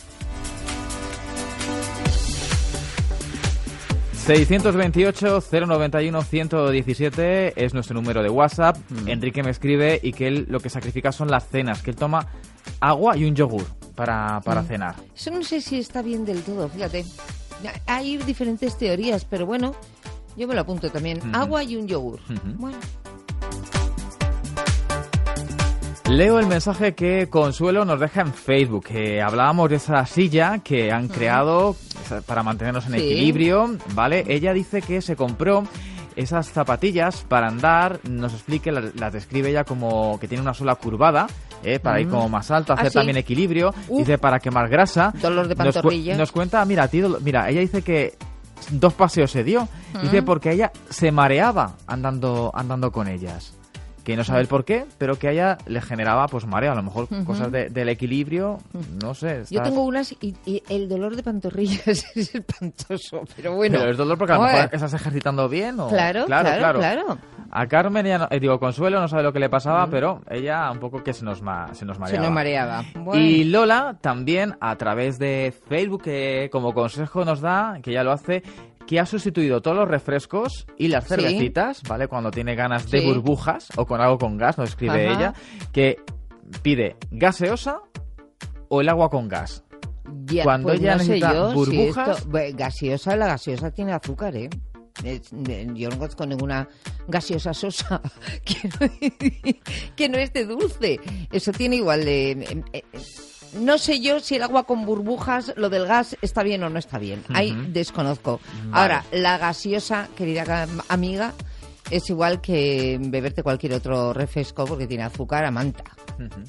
seiscientos veintiocho, cero noventa y uno, ciento diecisiete es nuestro número de WhatsApp. Mm. Enrique me escribe y que él lo que sacrifica son las cenas, que él toma agua y un yogur para, para Mm. cenar. Eso no sé si está bien del todo, fíjate. Hay diferentes teorías, pero bueno, yo me lo apunto también. Ujú. Agua y un yogur. Ujú. Bueno. Leo el mensaje que Consuelo nos deja en Facebook, que hablábamos de esa silla que han creado para mantenernos en Sí. equilibrio, ¿vale? Ella dice que se compró esas zapatillas para andar, nos explique, las, las describe ella como que tiene una sola curvada, ¿eh? Para ir Mm. como más alto, ¿Ah, hacer sí? también equilibrio, Uf. dice para quemar grasa. Dolor de Nos cu- pantorrilla. Nos, cuenta, mira, tío, mira, ella dice que dos paseos se dio, dice Mm. porque ella se mareaba andando, andando con ellas. Que no sabe el por qué, pero que a ella le generaba pues mareo, a lo mejor Ujú. cosas de- del equilibrio, no sé. Yo está- tengo unas y, y el dolor de pantorrillas es espantoso, pero bueno. Pero es dolor porque a lo Joder. mejor estás ejercitando bien o... Claro, claro, claro. A Carmen, ella no- eh, digo, Consuelo no sabe lo que le pasaba, Mm. pero ella un poco que se nos, ma- se nos mareaba. Se nos mareaba. Bueno. Y Lola también a través de Facebook, que como consejo nos da, que ya lo hace, que ha sustituido todos los refrescos y las Sí. cervecitas, ¿vale? Cuando tiene ganas de Sí. burbujas o con algo con gas, nos escribe Ajá. ella, que pide gaseosa o el agua con gas. Ya, Cuando pues ella no sé necesita yo si burbujas... esto- Bue- gaseosa, la gaseosa tiene azúcar, ¿eh? Es- eh, yo no conozco ninguna gaseosa sosa que no, que no esté dulce. Eso tiene igual de... eh, eh, no sé yo si el agua con burbujas, lo del gas, está bien o no está bien. Ahí Ujú. desconozco. Vale. Ahora, la gaseosa, querida ca- amiga, es igual que beberte cualquier otro refresco porque tiene azúcar a manta. Ujú.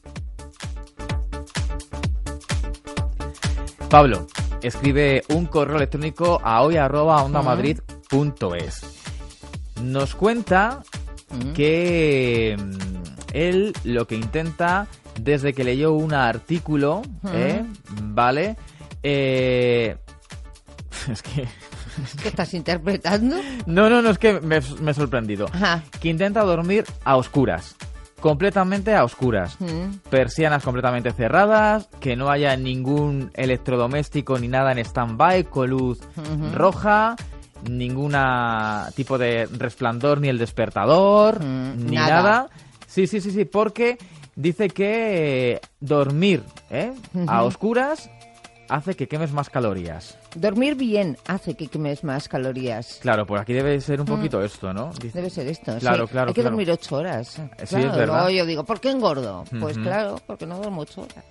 Pablo escribe un correo electrónico a hoy arroba onda madrid punto es. Nos cuenta que mm, él lo que intenta desde que leyó un artículo, ¿eh? ¿Vale? Eh, es que... ¿Qué estás interpretando? No, no, no, es que me, me he sorprendido. Ajá. Que intenta dormir a oscuras. Completamente a oscuras. Mm. Persianas completamente cerradas, que no haya ningún electrodoméstico ni nada en stand-by con luz Ujú. roja, ninguna tipo de resplandor ni el despertador, ni nada. nada. Sí, sí, sí, sí, porque dice que dormir ¿eh? a Ujú. oscuras hace que quemes más calorías. Dormir bien hace que quemes más calorías. Claro, pues aquí debe ser un Mm. poquito esto, ¿no? Dice- Debe ser esto. Claro, sí. claro, Hay que claro. dormir ocho horas. Sí, Claro, es verdad. luego yo digo, ¿por qué engordo? Pues Ujú. claro, porque no duermo ocho horas.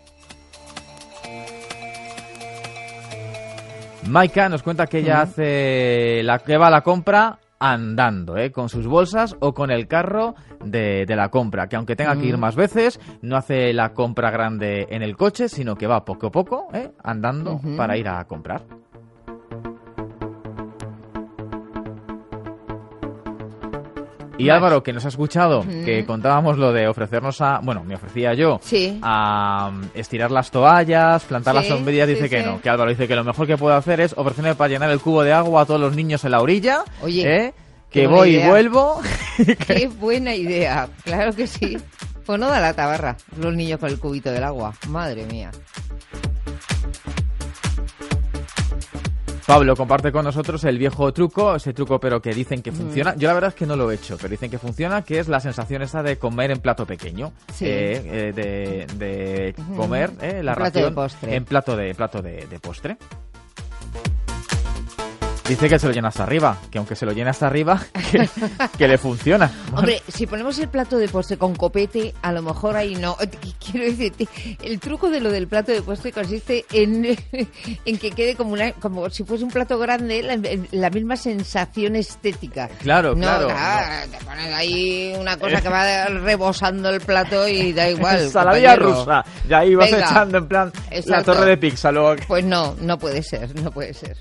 Maika nos cuenta que ella Ujú. hace la que va a la compra andando, ¿eh? Con sus bolsas o con el carro de, de la compra, que aunque tenga que ir Ujú. más veces, no hace la compra grande en el coche, sino que va poco a poco, ¿eh? Andando Ujú. para ir a comprar. Y Más. Álvaro, que nos ha escuchado, Mm. que contábamos lo de ofrecernos a... Bueno, me ofrecía yo Sí. a um, estirar las toallas, plantar Sí, las sombrillas, sí, dice que sí. no. Que Álvaro dice que lo mejor que puedo hacer es ofrecerme para llenar el cubo de agua a todos los niños en la orilla. Oye, ¿eh? qué Que buena voy idea. y vuelvo. Qué buena idea, claro que sí. Pues no da la tabarra, los niños con el cubito del agua. Madre mía. Pablo comparte con nosotros el viejo truco, ese truco pero que dicen que funciona. Yo la verdad es que no lo he hecho, pero dicen que funciona, que es la sensación esta de comer en plato pequeño. Sí. Eh, eh, de, de Ujú. comer eh, la En plato de ración postre. en plato de plato de, de postre. Dice que se lo llena hasta arriba, que aunque se lo llena hasta arriba, que, que le funciona. Hombre, si ponemos el plato de postre con copete, a lo mejor ahí no. Quiero decirte, el truco de lo del plato de postre consiste en, en que quede como una, como si fuese un plato grande, la, la misma sensación estética. Claro, no, claro, nada, te pones ahí una cosa que va rebosando el plato y da igual. Ensaladilla compañero. rusa. Y ahí vas Venga. echando en plan la Exacto. torre de pizza. Luego... Pues no, no puede ser, no puede ser.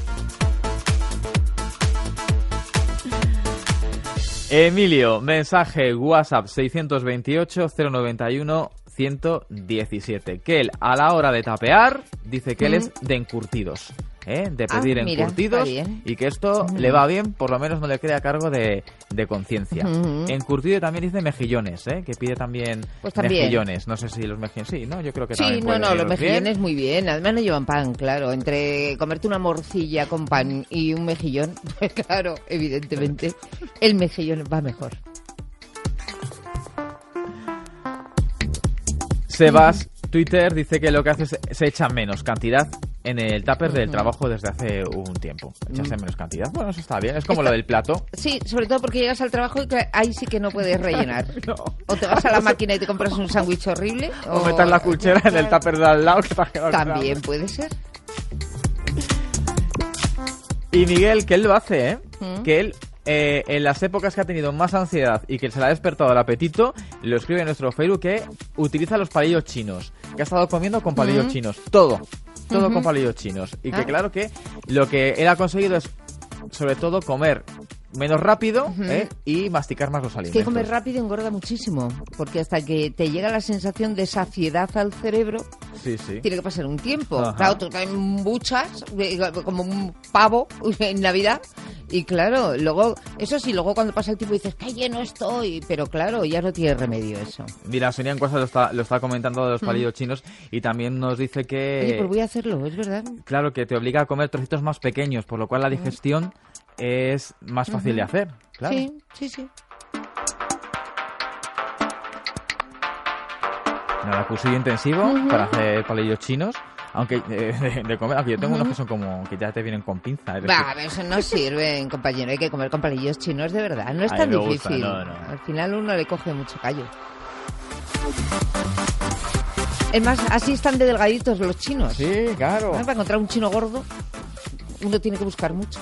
Emilio, mensaje WhatsApp seiscientos veintiocho cero noventa y uno ciento diecisiete. Que él, a la hora de tapear, dice que él es de encurtidos. ¿eh? De Ah, pedir mira, encurtidos está bien. y que esto Ujú. le va bien, por lo menos no le crea cargo de, de conciencia. Ujú. Encurtido también dice mejillones, ¿eh? Que pide también, Pues también. mejillones. No sé si los mejillones... Sí, ¿no? Yo creo que Sí, también no, pueden no, los irnos bien. mejillones muy bien. Además no llevan pan, claro. Entre comerte una morcilla con pan y un mejillón, pues claro, evidentemente, el mejillón va mejor. Sebas, Twitter, dice que lo que hace es se echa menos cantidad en el tupper del trabajo desde hace un tiempo. Echarse menos cantidad. Bueno, eso está bien. Es como Está- lo del plato. Sí, sobre todo porque llegas al trabajo y cla- ahí sí que no puedes rellenar. O te vas a la máquina y te compras un sándwich horrible. O meter la cuchara en el tupper de al lado que te ha quedado También claro. puede ser. Y Miguel, que él lo hace, ¿eh? Mm. Que él, eh, en las épocas que ha tenido más ansiedad y que se le ha despertado el apetito, lo escribe en nuestro Facebook que utiliza los palillos chinos. Que ha estado comiendo con palillos Mm. chinos. Todo. Todo Ujú. con palillos chinos. Y que Ah. claro que lo que él ha conseguido es, sobre todo, comer menos rápido Ujú. ¿eh? y masticar más los Es alimentos. que comer rápido engorda muchísimo, porque hasta que te llega la sensación de saciedad al cerebro, Sí, sí. tiene que pasar un tiempo. Ajá. Claro, tú te embuchas eh, como un pavo en Navidad y claro, luego, eso sí, luego cuando pasa el tiempo dices, qué lleno estoy, pero claro, ya no tiene remedio eso. Mira, Sonia en Cuesta lo está, lo está comentando de los Mm. palillos chinos y también nos dice que... Oye, pues voy a hacerlo, es verdad. Claro, que te obliga a comer trocitos más pequeños, por lo cual la digestión es más fácil de Ujú. hacer. Claro. Sí, sí, sí. Nada, cursillo intensivo Ujú. para hacer palillos chinos. Aunque eh, de, de comer, aunque yo tengo Ujú. unos que son como que ya te vienen con pinza. es Va, decir, a ver, eso no sirve, compañero. Hay que comer con palillos chinos de verdad. No es A tan mí me gusta, difícil. no, no. Al final uno le coge mucho callo. Es más, así están de delgaditos los chinos. Sí, claro. Para encontrar un chino gordo, uno tiene que buscar mucho.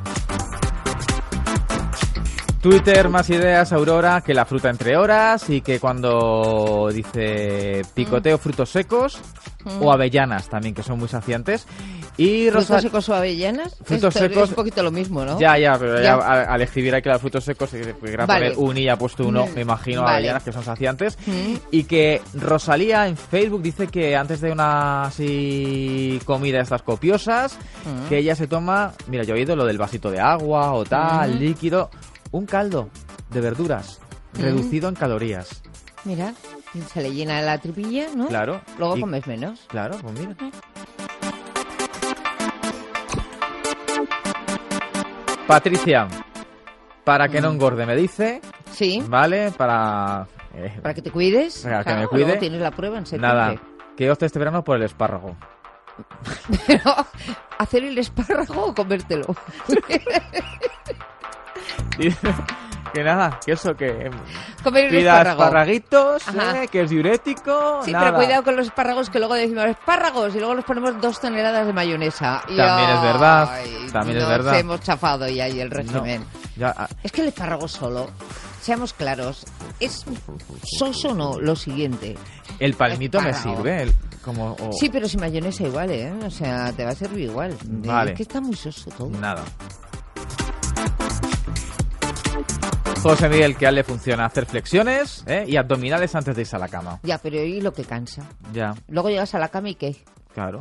Twitter, más ideas, Aurora, que la fruta entre horas y que cuando dice picoteo frutos secos Mm. o avellanas también, que son muy saciantes. Y ¿Frutos Rosa... secos o avellanas? Frutos Esto secos- es un poquito lo mismo, ¿no? Ya, ya, pero ya, Ya. a- al escribir aquí los frutos secos, eh, quería Vale. poner un y ha puesto uno, Mm, me imagino, vale. avellanas que son saciantes. Mm. Y que Rosalía en Facebook dice que antes de una así comida de estas copiosas, Mm. que ella se toma, mira, yo he oído lo del vasito de agua o tal, Mm. líquido, un caldo de verduras, Mm. reducido en calorías. Mira, se le llena la tripilla, ¿no? Claro. Luego Y- comes menos. Claro, pues mira. Patricia, para que no engorde, me dice. Sí. ¿Vale? Para... eh, Para que te cuides. Para que Claro, me cuide. luego tienes la prueba en septiembre. Nada, que opte este verano por el espárrago. Pero, ¿hacer el espárrago o comértelo? Dice que nada, que eso, que Comer el pida espárrago. esparraguitos, Ajá. eh, que es diurético, Sí, nada. pero cuidado con los espárragos, que luego decimos espárragos y luego nos ponemos dos toneladas de mayonesa. Y, También es verdad, ay, también es nos verdad. hemos chafado ya ahí el régimen. Ya, ah, Es que el espárrago solo, seamos claros, es soso no, lo siguiente. el palmito me Espárrago. sirve, el- como... o- Sí, pero sin mayonesa igual, ¿eh? O sea, te va a servir igual. Vale. Es que está muy soso todo. Nada. José Miguel que a él le funciona hacer flexiones ¿eh? y abdominales antes de irse a la cama. Ya, pero ¿y lo que cansa? Ya. Luego llegas a la cama y ¿qué? Claro.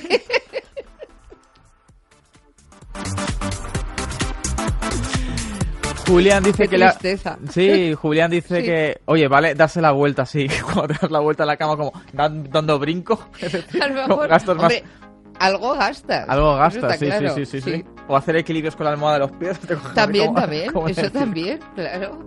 Julián dice Qué que la... tristeza. Sí, Julián dice Sí. que, oye, vale, darse la vuelta así, cuando te das la vuelta a la cama como dan- dando brinco. A lo Como mejor, gastas más- hombre, algo gastas. Algo Eso gastas, está sí, claro. sí, sí, sí, sí. O hacer equilibrios con la almohada de los pies. te coges También, como- también, como eso decir. también, claro.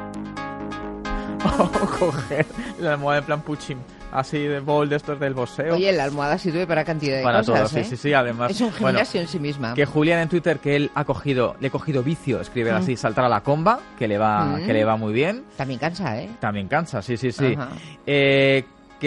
O coger la almohada en plan puchín, así de bowl de estos del boxeo. Oye, la almohada sirve para cantidad de Para cosas, todo, sí, ¿eh? sí, sí, además. Es un bueno, gimnasio en sí misma. Que Julián en Twitter, que él ha cogido, le ha cogido vicio, escribe Mm. así, saltar a la comba, que le va, Mm. que le va muy bien. También cansa, ¿eh? También cansa, sí, sí, sí. Ajá. Eh,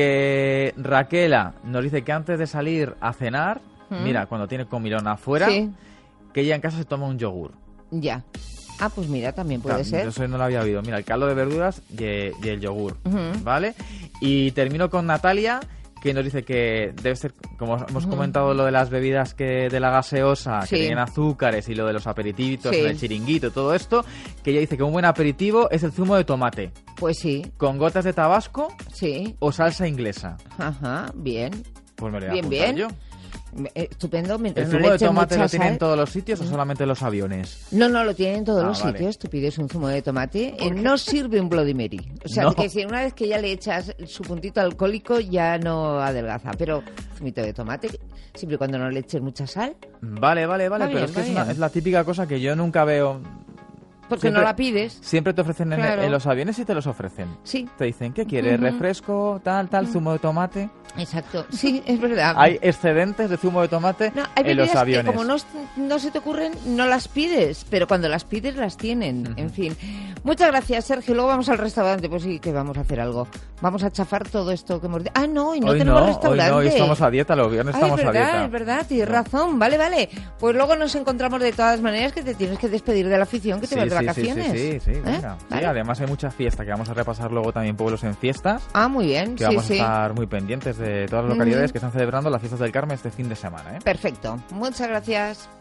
que Raquela nos dice que antes de salir a cenar, Mm. mira, cuando tiene comilón afuera, Sí. que ella en casa se toma un yogur. Ya. Ah, pues mira, también puede Claro, ser. Eso no lo había oído. Mira, el caldo de verduras y, y el yogur, Ujú. ¿vale? Y termino con Natalia, que nos dice que debe ser, como hemos Ujú. comentado lo de las bebidas que de la gaseosa, Sí. que tienen azúcares, y lo de los aperitivitos Sí. en el chiringuito y todo esto, que ella dice que un buen aperitivo es el zumo de tomate. Pues sí. Con gotas de tabasco Sí. o salsa inglesa. Ajá, bien. Pues me lo voy a Bien, apuntar bien. yo. Eh, Estupendo, mientras ¿El no zumo le de echen tomate mucha lo tienen sal. en todos los sitios o solamente en los aviones? No, no, lo tienen en todos Ah, los vale. sitios. Tú pides un zumo de tomate. eh, no sirve un Bloody Mary. O sea, No. que si una vez que ya le echas su puntito alcohólico ya no adelgaza. Pero zumito de tomate, siempre y cuando no le eches mucha sal. Vale, vale, vale, Va pero bien, es que va es, una- bien. es la típica cosa que yo nunca veo. Porque Siempre- no la pides. Siempre te ofrecen en, Claro. en los aviones y te los ofrecen. Sí. Te dicen, ¿qué quieres? Ujú. ¿Refresco? Tal, tal, zumo de tomate. Exacto. Sí, es verdad. Hay excedentes de zumo de tomate No, hay en los bebidas aviones. que como no, no se te ocurren, no las pides, pero cuando las pides las tienen. En fin. Muchas gracias, Sergio. Luego vamos al restaurante. Pues sí, que vamos a hacer algo. Vamos a chafar todo esto que hemos dicho. Ah, no, y no hoy tenemos no, restaurante. Hoy no, hoy estamos a dieta, los viernes Ay, estamos es a verdad, dieta. es verdad, tienes razón. Vale, vale. Pues luego nos encontramos de todas maneras, que te tienes que despedir de la afición, que te Sí, vas de sí, sí, vacaciones. sí, sí, sí, ¿Eh? venga. Sí, Vale. además hay mucha fiesta, que vamos a repasar luego también pueblos en fiestas. Ah, muy bien, Que sí, vamos sí. a estar muy pendientes de todas las localidades Ujú. que están celebrando las fiestas del Carmen este fin de semana, ¿eh? Perfecto. Muchas gracias.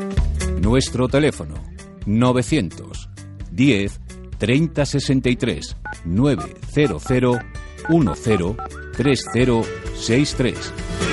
Nuestro teléfono novecientos diez treinta sesenta y tres novecientos diez treinta sesenta y tres.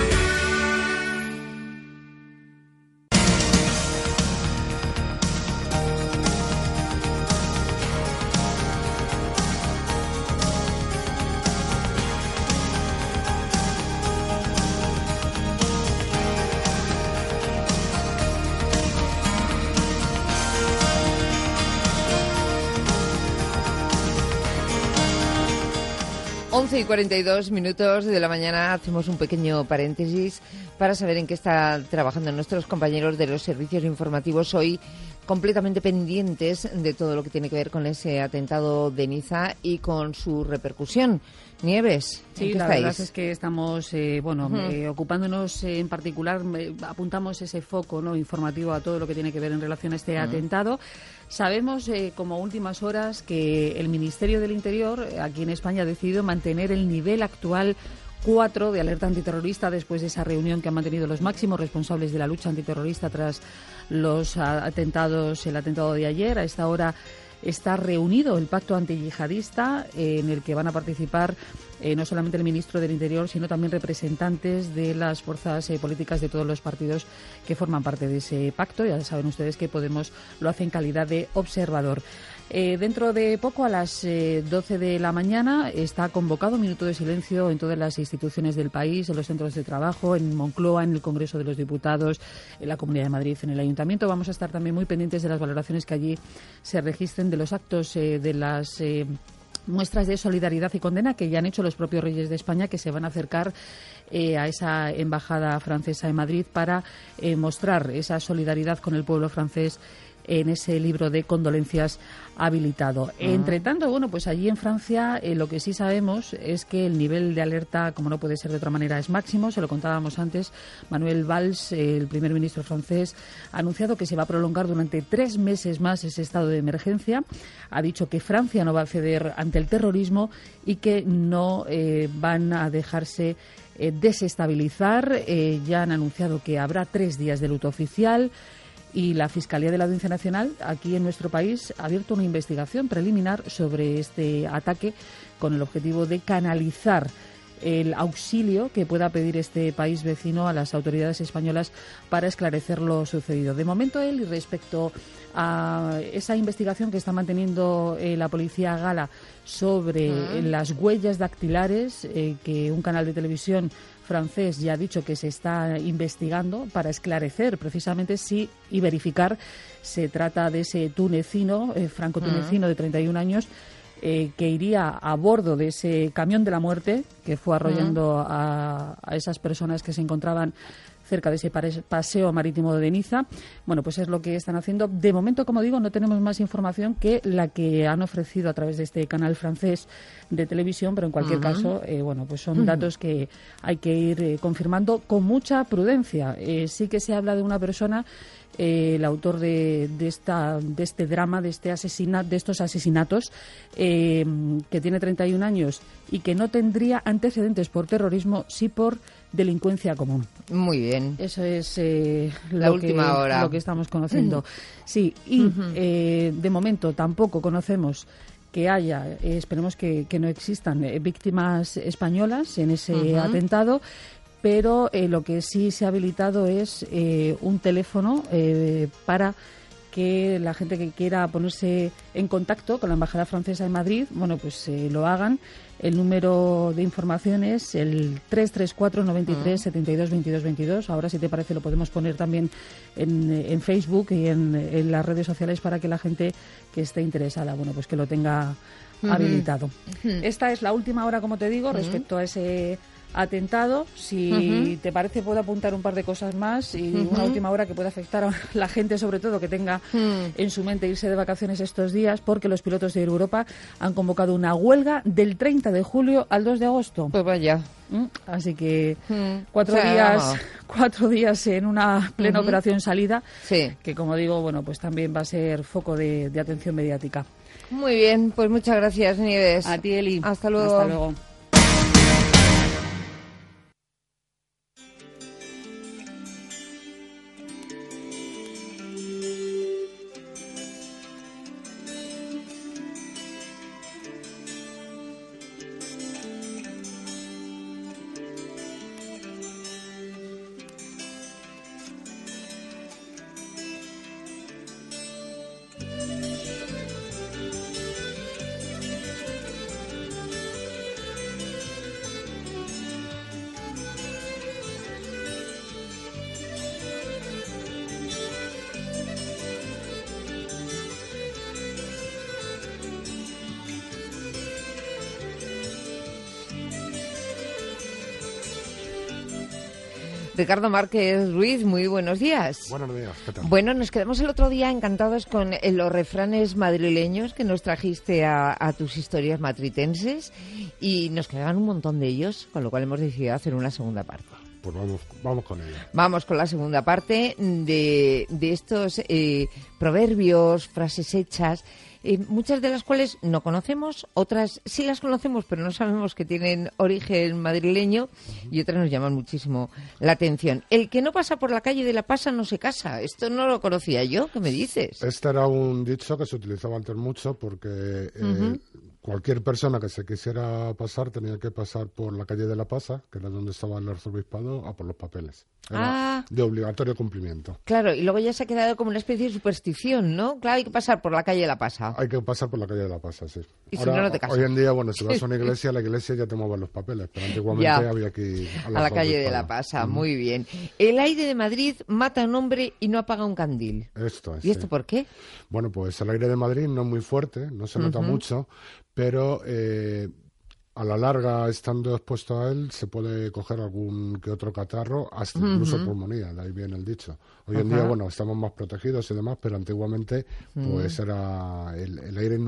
once y cuarenta y dos minutos de la mañana hacemos un pequeño paréntesis para saber en qué están trabajando nuestros compañeros de los servicios informativos hoy, completamente pendientes de todo lo que tiene que ver con ese atentado de Niza y con su repercusión. Nieves, ¿en Sí, qué la estáis? verdad es que estamos, eh, bueno, Ujú. eh, ocupándonos eh, en particular, eh, apuntamos ese foco no informativo a todo lo que tiene que ver en relación a este Ujú. atentado. Sabemos, eh, como últimas horas, que el Ministerio del Interior, eh, aquí en España, ha decidido mantener el nivel actual cuatro de alerta antiterrorista después de esa reunión que han mantenido los máximos responsables de la lucha antiterrorista tras los a- atentados, el atentado de ayer. A esta hora está reunido el pacto antiyihadista, eh, en el que van a participar eh, no solamente el ministro del Interior, sino también representantes de las fuerzas eh, políticas de todos los partidos que forman parte de ese pacto. Ya saben ustedes que Podemos lo hace en calidad de observador. Eh, dentro de poco, a las eh, doce de la mañana, está convocado un minuto de silencio en todas las instituciones del país, en los centros de trabajo, en Moncloa, en el Congreso de los Diputados, en la Comunidad de Madrid, en el Ayuntamiento. Vamos a estar también muy pendientes de las valoraciones que allí se registren de los actos eh, de las eh, muestras de solidaridad y condena que ya han hecho los propios Reyes de España, que se van a acercar eh, a esa embajada francesa en Madrid para eh, mostrar esa solidaridad con el pueblo francés en ese libro de condolencias habilitado. Ah. Entre tanto, bueno, pues allí en Francia eh, lo que sí sabemos es que el nivel de alerta, como no puede ser de otra manera, es máximo. Se lo contábamos antes. Manuel Valls, eh, el primer ministro francés, ha anunciado que se va a prolongar durante tres meses más ese estado de emergencia. Ha dicho que Francia no va a ceder ante el terrorismo y que no eh, van a dejarse eh, desestabilizar. Eh, ya han anunciado que habrá tres días de luto oficial. y la Fiscalía de la Audiencia Nacional aquí en nuestro país ha abierto una investigación preliminar sobre este ataque con el objetivo de canalizar el auxilio que pueda pedir este país vecino a las autoridades españolas para esclarecer lo sucedido. De momento, él, y respecto a esa investigación que está manteniendo eh, la policía gala sobre eh, las huellas dactilares, eh, que un canal de televisión francés ya ha dicho que se está investigando para esclarecer precisamente si y verificar se trata de ese tunecino, eh, franco-tunecino de treinta y un años, Eh, que iría a bordo de ese camión de la muerte que fue arrollando uh-huh. a, a esas personas que se encontraban cerca de ese paseo marítimo de Niza. Bueno, pues es lo que están haciendo. De momento, como digo, no tenemos más información que la que han ofrecido a través de este canal francés de televisión, pero en cualquier uh-huh. caso, eh, bueno, pues son uh-huh. datos que hay que ir eh, confirmando con mucha prudencia. Eh, sí que se habla de una persona, Eh, el autor de, de, esta, de este drama, de, este asesina, de estos asesinatos, eh, que tiene treinta y un años y que no tendría antecedentes por terrorismo, sí por delincuencia común. Muy bien. Eso es eh, la lo, última que, hora. lo que estamos conociendo. Sí, y uh-huh. eh, de momento tampoco conocemos que haya, eh, esperemos que, que no existan eh, víctimas españolas en ese uh-huh. atentado. Pero eh, lo que sí se ha habilitado es eh, un teléfono eh, para que la gente que quiera ponerse en contacto con la Embajada Francesa en Madrid, bueno, pues eh, lo hagan. El número de información es el tres tres cuatro, noventa y tres, setenta y dos, veintidós, veintidós. Ahora, si te parece, lo podemos poner también en, en Facebook y en, en las redes sociales para que la gente que esté interesada, bueno, pues que lo tenga uh-huh. habilitado. Uh-huh. Esta es la última hora, como te digo, uh-huh. respecto a ese atentado. Si uh-huh. te parece, puedo apuntar un par de cosas más y uh-huh. una última hora que puede afectar a la gente, sobre todo que tenga uh-huh. en su mente irse de vacaciones estos días, porque los pilotos de Air Europa han convocado una huelga del treinta de julio al dos de agosto. Pues vaya. ¿Mm? Así que uh-huh. cuatro o sea, días vamos. cuatro días en una plena uh-huh. operación salida, sí. que, como digo, bueno, pues también va a ser foco de, de atención mediática. Muy bien, pues muchas gracias, Nieves. A ti, Eli. Hasta luego. Hasta luego. Ricardo Márquez Ruiz, muy buenos días. Buenos días, ¿qué tal? Bueno, nos quedamos el otro día encantados con eh, los refranes madrileños que nos trajiste a, a tus historias matritenses y nos quedaban un montón de ellos, con lo cual hemos decidido hacer una segunda parte. Pues vamos, vamos con ella. Vamos con la segunda parte de, de estos eh, proverbios, frases hechas, eh, muchas de las cuales no conocemos, otras sí las conocemos, pero no sabemos que tienen origen madrileño, uh-huh. y otras nos llaman muchísimo la atención. El que no pasa por la calle de la Pasa no se casa. Esto no lo conocía yo. ¿Qué me dices? Este era un dicho que se utilizaba antes mucho porque eh, uh-huh. cualquier persona que se quisiera pasar tenía que pasar por la calle de la Pasa, que era donde estaba el arzobispado, a por los papeles. Era ah. de obligatorio cumplimiento. Claro, y luego ya se ha quedado como una especie de superstición, ¿no? Claro, hay que pasar por la calle de la Pasa. Hay que pasar por la calle de la Pasa, sí. Y Ahora, si no, no te casas. Hoy en día, bueno, si vas a una iglesia, la iglesia ya te mueve los papeles, pero antiguamente ya. había que ir a, a la calle de la Pasa. Mm. Muy bien. El aire de Madrid mata a un hombre y no apaga un candil. Esto es. ¿Y esto sí. por qué? Bueno, pues el aire de Madrid no es muy fuerte, no se nota uh-huh. mucho, pero eh, a la larga, estando expuesto a él, se puede coger algún que otro catarro, hasta uh-huh. incluso pulmonía, de ahí viene el dicho. Hoy uh-huh. en día, bueno, estamos más protegidos y demás, pero antiguamente, pues uh-huh. era el, el aire no era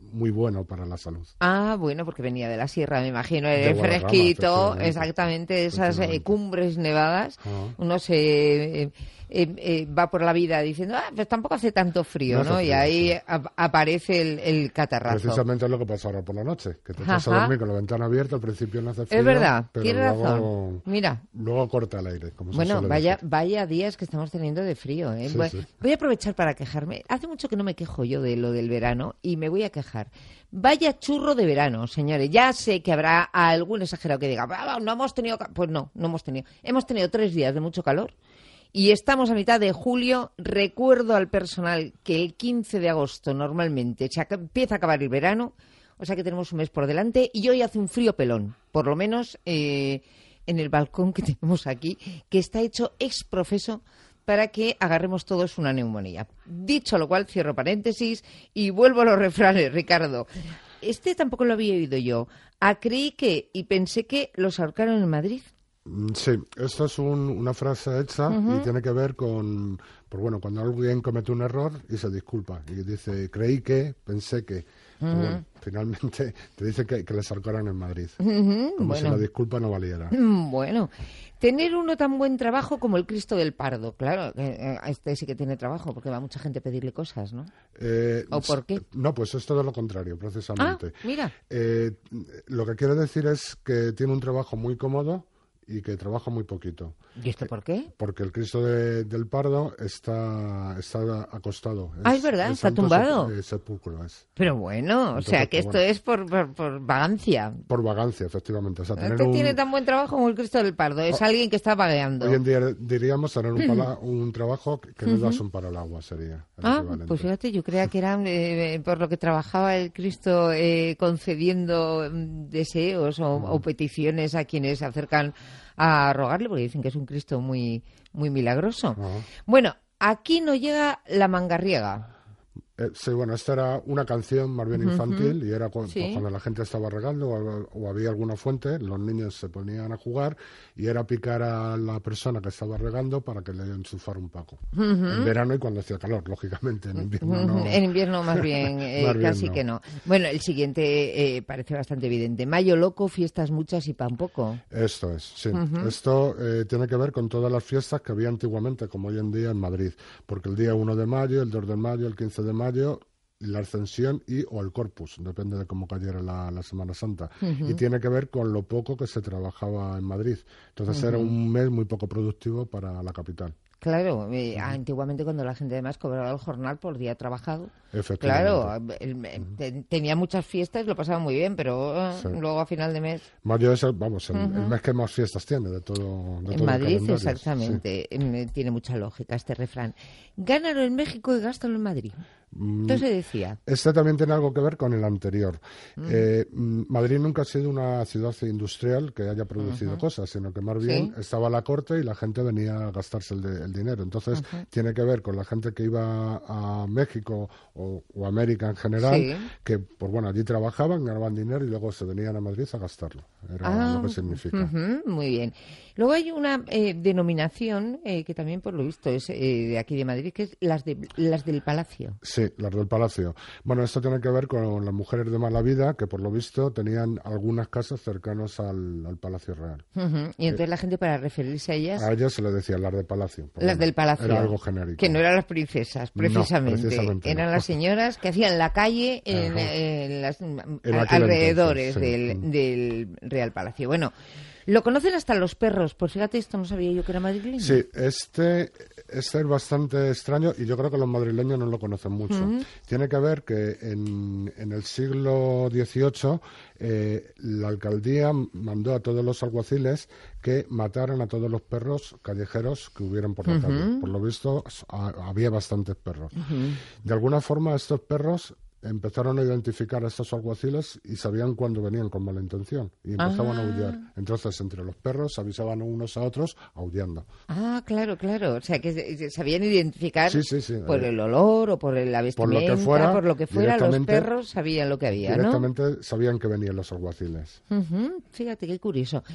muy bueno para la salud. Ah, bueno, porque venía de la sierra, me imagino, el fresquito, exactamente, esas eh, cumbres nevadas. Uh-huh. Uno se eh, eh, eh, va por la vida diciendo, ah, pues tampoco hace tanto frío, ¿no? ¿no? Frío, y ahí sí. ap- aparece el, el catarrazo. Precisamente es lo que pasa ahora por la noche, que te vas a dormir con la ventana abierta, al principio no hace frío. Es verdad, pero tienes luego, razón. Mira. Luego corta el aire, como Bueno, se suele vaya, decir. vaya días que estamos teniendo de frío, ¿eh? Sí, voy, sí. voy a aprovechar para quejarme. Hace mucho que no me quejo yo de lo del verano y me voy a quejar. Vaya churro de verano, señores. Ya sé que habrá algún exagerado que diga, no hemos tenido... Ca-". Pues no, no hemos tenido. Hemos tenido tres días de mucho calor y estamos a mitad de julio. Recuerdo al personal que el quince de agosto normalmente se ac- empieza a acabar el verano, o sea que tenemos un mes por delante y hoy hace un frío pelón, por lo menos eh, en el balcón que tenemos aquí, que está hecho exprofeso para que agarremos todos una neumonía. Dicho lo cual, cierro paréntesis y vuelvo a los refranes, Ricardo. Este tampoco lo había oído yo. Ah, creí que y pensé que los ahorcaron en Madrid. Sí, esto es un, una frase hecha uh-huh. y tiene que ver con, pues bueno, cuando alguien comete un error y se disculpa y dice, creí que, pensé que. Uh-huh. Bueno, finalmente te dice que, que les ahorcaron en Madrid. Uh-huh. Como bueno. si la disculpa no valiera. Bueno, tener uno tan buen trabajo como el Cristo del Pardo. Claro, eh, este sí que tiene trabajo porque va mucha gente a pedirle cosas, ¿no? Eh, ¿O por qué? No, pues es todo lo contrario, precisamente. Ah, mira. Eh, lo que quiere decir es que tiene un trabajo muy cómodo y que trabaja muy poquito. ¿Y esto por qué? Porque el Cristo de, del Pardo está, está acostado. Es, ah, es verdad, está tumbado. Se, sepulcro es. Pero bueno, Entonces, o sea que esto bueno, es por, por, por vagancia. Por vagancia, efectivamente. O sea, tener este un... tiene tan buen trabajo como el Cristo del Pardo, es oh, alguien que está vagueando. Hoy en día diríamos tener un, pala, un trabajo que no das un palo al agua, sería. Ah, pues fíjate, yo creía que era eh, por lo que trabajaba el Cristo eh, concediendo deseos o, uh-huh. o peticiones a quienes se acercan a rogarle, porque dicen que es un Cristo muy muy milagroso. Uh-huh. Bueno, aquí no llega la mangarriega. Eh, sí, bueno, esta era una canción más bien infantil uh-huh. y era cu- sí. cuando la gente estaba regando o, o había alguna fuente, los niños se ponían a jugar y era picar a la persona que estaba regando para que le enchufara un poco. Uh-huh. En verano y cuando hacía calor, lógicamente. En invierno no. En invierno más bien, eh, más bien casi no. que no. Bueno, el siguiente eh, parece bastante evidente. Mayo loco, fiestas muchas y pan poco. Esto es, sí. Uh-huh. Esto eh, tiene que ver con todas las fiestas que había antiguamente, como hoy en día en Madrid. Porque el día uno de mayo, el dos de mayo, el quince de mayo, la Ascensión y o el Corpus, depende de cómo cayera la, la Semana Santa. Uh-huh. Y tiene que ver con lo poco que se trabajaba en Madrid. Entonces uh-huh. era un mes muy poco productivo para la capital. Claro, eh, uh-huh. antiguamente cuando la gente además cobraba el jornal por día trabajado, claro, el, el, tenía muchas fiestas, lo pasaba muy bien, pero sí. luego a final de mes... Mayo es, el, vamos, el, uh-huh. el mes que más fiestas tiene de todo, de en todo Madrid, el exactamente, sí. Tiene mucha lógica este refrán. Gánalo en México y gástalo en Madrid. Entonces decía. Este también tiene algo que ver con el anterior. Mm. Eh, Madrid nunca ha sido una ciudad industrial que haya producido uh-huh. cosas, sino que más bien ¿Sí? estaba la corte y la gente venía a gastarse el, de, el dinero. Entonces uh-huh. tiene que ver con la gente que iba a México o, o América en general, ¿Sí? que pues bueno, allí trabajaban, ganaban dinero y luego se venían a Madrid a gastarlo. Era ah, lo que significa. Uh-huh. Muy bien. Luego hay una eh, denominación eh, que también por lo visto es eh, de aquí de Madrid, que es las, de, las del Palacio. Sí, las del Palacio. Bueno, esto tiene que ver con las mujeres de mala vida que por lo visto tenían algunas casas cercanas al, al Palacio Real. Uh-huh. Y entonces eh, la gente para referirse a ellas... A ellas se les decía las del Palacio. Las bueno, del Palacio. Era algo genérico. Que no eran las princesas, precisamente. No, precisamente eran no. las señoras que hacían la calle en, en las en alrededores entonces, sí. del, del Real Palacio. Bueno... Lo conocen hasta los perros, pues fíjate, esto no sabía yo que era madrileño. Sí, este, este es bastante extraño y yo creo que los madrileños no lo conocen mucho. Uh-huh. Tiene que ver que en, en el siglo dieciocho eh, la alcaldía mandó a todos los alguaciles que mataran a todos los perros callejeros que hubieran por la uh-huh. calle. Por lo visto a, había bastantes perros. Uh-huh. De alguna forma estos perros... empezaron a identificar a estos alguaciles y sabían cuándo venían con mala intención y empezaban ah. a aullar. Entonces, entre los perros se avisaban unos a otros aullando. Ah, claro, claro. O sea, que sabían identificar sí, sí, sí. por el olor o por la vestimenta, por lo que fuera, por lo que fuera los perros sabían lo que había, directamente ¿no? Directamente sabían que venían los alguaciles. Uh-huh. Fíjate, qué curioso.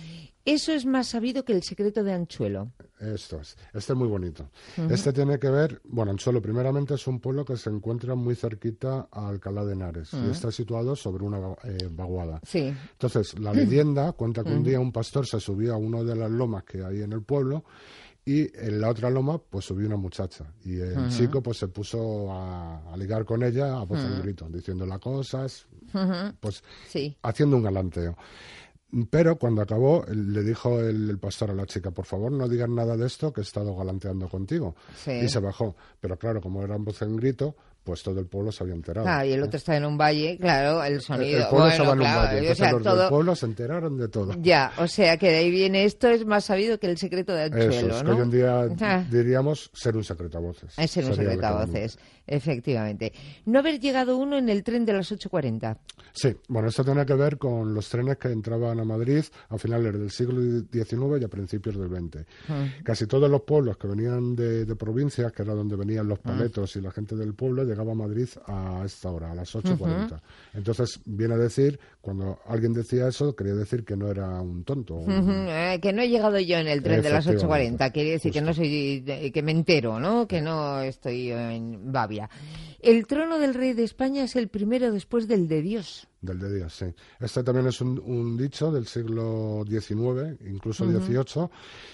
Eso es más sabido que el secreto de Anchuelo. Esto es. Este es muy bonito. Uh-huh. Este tiene que ver, bueno, Anchuelo primeramente es un pueblo que se encuentra muy cerquita a Alcalá de Henares uh-huh. y está situado sobre una eh, vaguada. Sí. Entonces, la leyenda cuenta que un uh-huh. día un pastor se subió a una de las lomas que hay en el pueblo y en la otra loma pues subió una muchacha y el uh-huh. chico pues se puso a, a ligar con ella a voz uh-huh. en grito, diciéndole cosas, uh-huh. pues sí. haciendo un galanteo. Pero cuando acabó, le dijo el, el pastor a la chica, por favor, no digas nada de esto, que he estado galanteando contigo. Sí. Y se bajó. Pero claro, como era en voz en grito, pues todo el pueblo se había enterado. Ah, y el otro está en un valle, claro, el sonido. El, el pueblo bueno, estaba en claro, un valle, entonces o sea, los todo... del pueblo se enteraron de todo. Ya, o sea que de ahí viene esto, es más sabido que el secreto de Anchuelo, Eso, es ¿no? que hoy en día ah. diríamos ser un secreto a voces. Es ser un secreto a voces, efectivamente. No haber llegado uno en el tren de las ocho cuarenta. Sí, bueno, esto tiene que ver con los trenes que entraban a Madrid a finales del siglo diecinueve y a principios del veinte. Uh-huh. Casi todos los pueblos que venían de, de provincias, que era donde venían los paletos uh-huh. y la gente del pueblo, llegaba a Madrid a esta hora, a las ocho cuarenta. Uh-huh. Entonces, viene a decir, cuando alguien decía eso, quería decir que no era un tonto. Un... Uh-huh. Eh, que no he llegado yo en el tren de las ocho cuarenta, quiere decir Justo. que no soy, que me entero, ¿no? Que no estoy en Babia. El trono del rey de España es el primero después del de Dios. Del de Dios, sí. Este también es un, un dicho del siglo diecinueve, incluso uh-huh. dieciocho,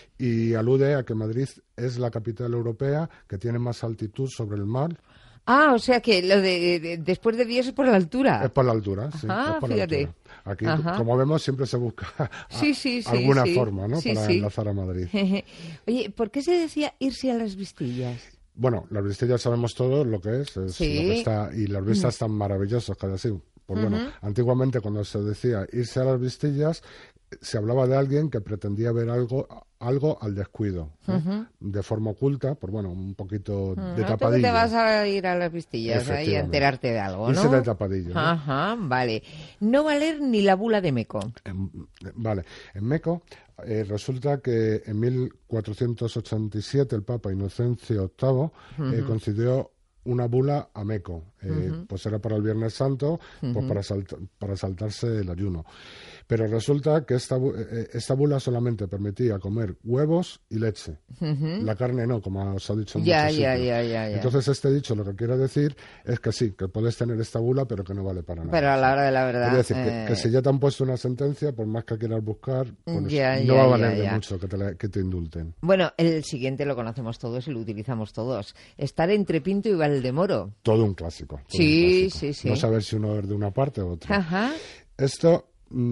y alude a que Madrid es la capital europea que tiene más altitud sobre el mar. Ah, o sea que lo de, de después de Dios es por la altura. Es por la altura, sí. Ah, es por fíjate. La altura. Aquí, Ajá. como vemos, siempre se busca a, sí, sí, sí, alguna sí. forma, ¿no? Sí, para sí. enlazar a Madrid. Oye, ¿por qué se decía irse a las Vistillas? Bueno, las Vistillas sabemos todos lo que es, es sí. lo que está, y las vistas mm. tan maravillosas que hay así. Pues uh-huh. bueno, antiguamente cuando se decía irse a las Vistillas, se hablaba de alguien que pretendía ver algo algo al descuido, ¿eh? uh-huh. de forma oculta, por bueno, un poquito uh-huh. de tapadillo. Te vas a ir a las Vistillas ahí a enterarte de algo, ¿no? Irse de tapadillo. ¿no? Ajá, vale. No valer ni la bula de Meco. En, vale, en Meco eh, resulta que en mil cuatrocientos ochenta y siete el Papa Inocencio octavo uh-huh. eh, concedió una bula a Meco, eh, uh-huh. pues era para el Viernes Santo, uh-huh. pues para, salt para saltarse el ayuno. Pero resulta que esta, eh, esta bula solamente permitía comer huevos y leche. Uh-huh. La carne no, como os ha dicho en ya, muchos ya, sitios. Ya, ya, ya. Entonces este dicho lo que quiere decir es que sí, que puedes tener esta bula, pero que no vale para nada. Pero a la hora de la verdad... Es decir, eh... que, que si ya te han puesto una sentencia, por más que quieras buscar, pues ya, no ya, va a valer ya, de ya. mucho que te, la, que te indulten. Bueno, el siguiente lo conocemos todos y lo utilizamos todos. Estar entre Pinto y Valdemoro. Todo un clásico. Todo sí, un clásico. sí, sí. No saber si uno es de una parte o otra. Ajá. Esto...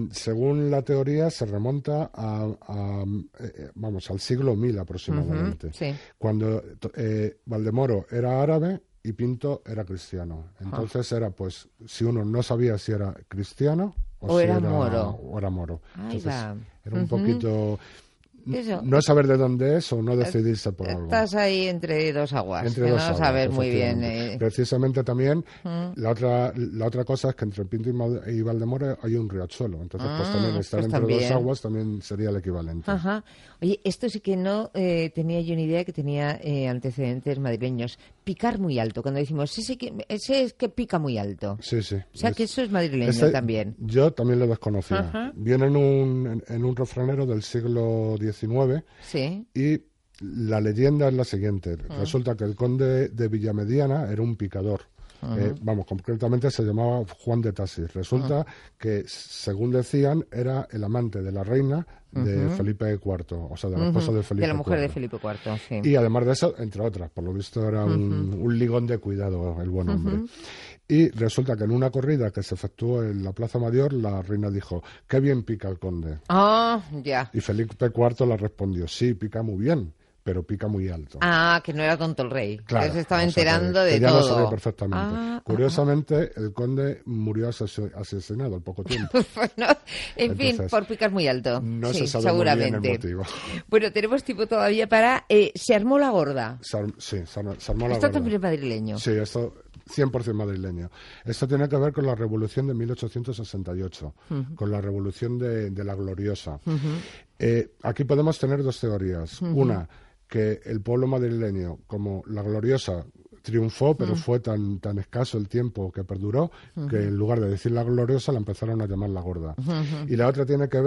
según la teoría, se remonta a, a eh, vamos, al siglo mil aproximadamente, uh-huh, sí. cuando eh, Valdemoro era árabe y Pinto era cristiano. Entonces uh-huh. era, pues, si uno no sabía si era cristiano o, o si era, era moro. O era moro. Ahí Entonces va. era un uh-huh. poquito... Eso. No saber de dónde es o no decidirse por algo. Estás ahí entre dos aguas, entre que dos no aguas, sabes muy bien. Eh. Precisamente también, mm. la otra la otra cosa es que entre Pinto y Valdemoro hay un riachuelo. Entonces, ah, pues también estar pues entre también. dos aguas también sería el equivalente. Ajá. Oye, esto sí que no eh, tenía yo ni idea que tenía eh, antecedentes madrileños. Picar muy alto, cuando decimos, ese, que, ese es que pica muy alto. Sí, sí. O sea, es, que eso es madrileño este, también. Yo también lo desconocía. Ajá. Viene en un, en, en un refranero del siglo diecinueve. Sí. Y la leyenda es la siguiente. Uh-huh. Resulta que el conde de Villamediana era un picador. Uh-huh. eh, vamos, concretamente se llamaba Juan de Tasis. Resulta uh-huh. que, según decían, era el amante de la reina de uh-huh. Felipe cuarto, o sea, de la esposa uh-huh. de Felipe cuarto. De la mujer cuarto. de Felipe cuarto, sí. Y además de eso, entre otras, por lo visto era uh-huh. un, un ligón de cuidado el buen hombre. Uh-huh. Y resulta que en una corrida que se efectuó en la Plaza Mayor, la reina dijo, qué bien pica el conde. Ah, ya. Y Felipe cuarto le respondió, sí, pica muy bien, pero pica muy alto. Ah, que no era tonto el rey. Claro, que se estaba o sea, enterando que, de que ya todo. lo sabía perfectamente. Ah, Curiosamente, ah, el conde murió ases asesinado al poco tiempo. Bueno, en Entonces, fin, por picar muy alto. No sí, se sabe seguramente. muy bien el motivo. Bueno, tenemos tiempo todavía para... Eh, se armó la gorda. Se arm sí, se armó, se armó la Esto gorda. también es madrileño. Sí, esto cien por cien madrileño. Esto tiene que ver con la revolución de mil ochocientos sesenta y ocho, uh-huh. con la revolución de, de la Gloriosa. Uh-huh. eh, aquí podemos tener dos teorías. Uh-huh. Una, que el pueblo madrileño, como la Gloriosa, triunfó, pero uh-huh. fue tan tan escaso el tiempo que perduró, uh-huh. que en lugar de decir la Gloriosa la empezaron a llamar la Gorda. Uh-huh. Y la otra tiene que ver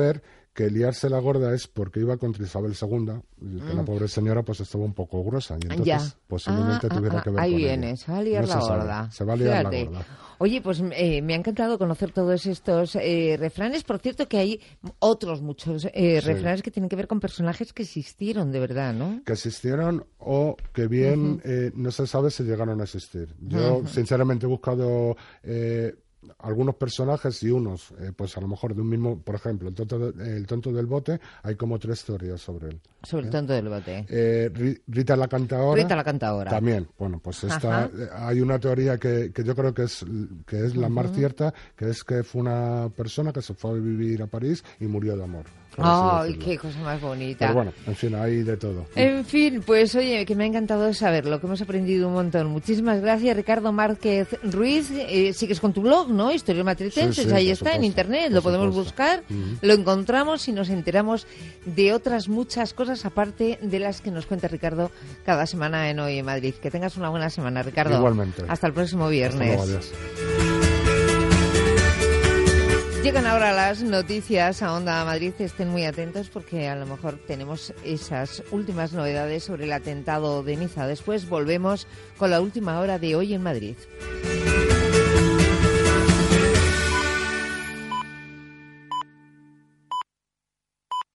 que liarse la gorda es porque iba contra Isabel segunda, y que mm. la pobre señora pues estaba un poco gruesa, y entonces ya. posiblemente ah, tuviera ah, que ver ahí con viene, ella. se va a liar no la se sabe. gorda. Se va a liar Fíjate. la gorda. Oye, pues eh, me ha encantado conocer todos estos eh, refranes. Por cierto, que hay otros muchos eh, Sí. refranes que tienen que ver con personajes que existieron de verdad, ¿no? Que existieron o que bien Uh-huh. eh, no se sabe si llegaron a existir. Yo, Uh-huh. sinceramente, he buscado eh, algunos personajes y unos, eh, pues a lo mejor de un mismo, por ejemplo, el tonto, de- el tonto del bote, hay como tres teorías sobre él. Sobre el ¿eh? tonto del bote. Eh, Ri- Rita la Cantaora. Rita la Cantaora. También, bueno, pues esta, Ajá. eh, hay una teoría que, que yo creo que es, que es la más Ujú. cierta, que es que fue una persona que se fue a vivir a París y murió de amor. por así ¡Ay, decirlo. qué cosa más bonita! Pero bueno, en fin, hay de todo. En fin, pues oye, que me ha encantado saberlo, que hemos aprendido un montón. Muchísimas gracias, Ricardo Márquez Ruiz. Eh, sigues con tu blog, ¿no? Historias Matritenses, Sí, sí, ahí por está, en supuesto, internet, por lo podemos supuesto. buscar, Ujú. lo encontramos y nos enteramos de otras muchas cosas, aparte de las que nos cuenta Ricardo cada semana en Hoy en Madrid. Que tengas una buena semana, Ricardo. Igualmente. Hasta el próximo Hasta viernes. luego, adiós. Llegan ahora las noticias a Onda Madrid. Estén muy atentos porque a lo mejor tenemos esas últimas novedades sobre el atentado de Niza. Después volvemos con la última hora de Hoy en Madrid.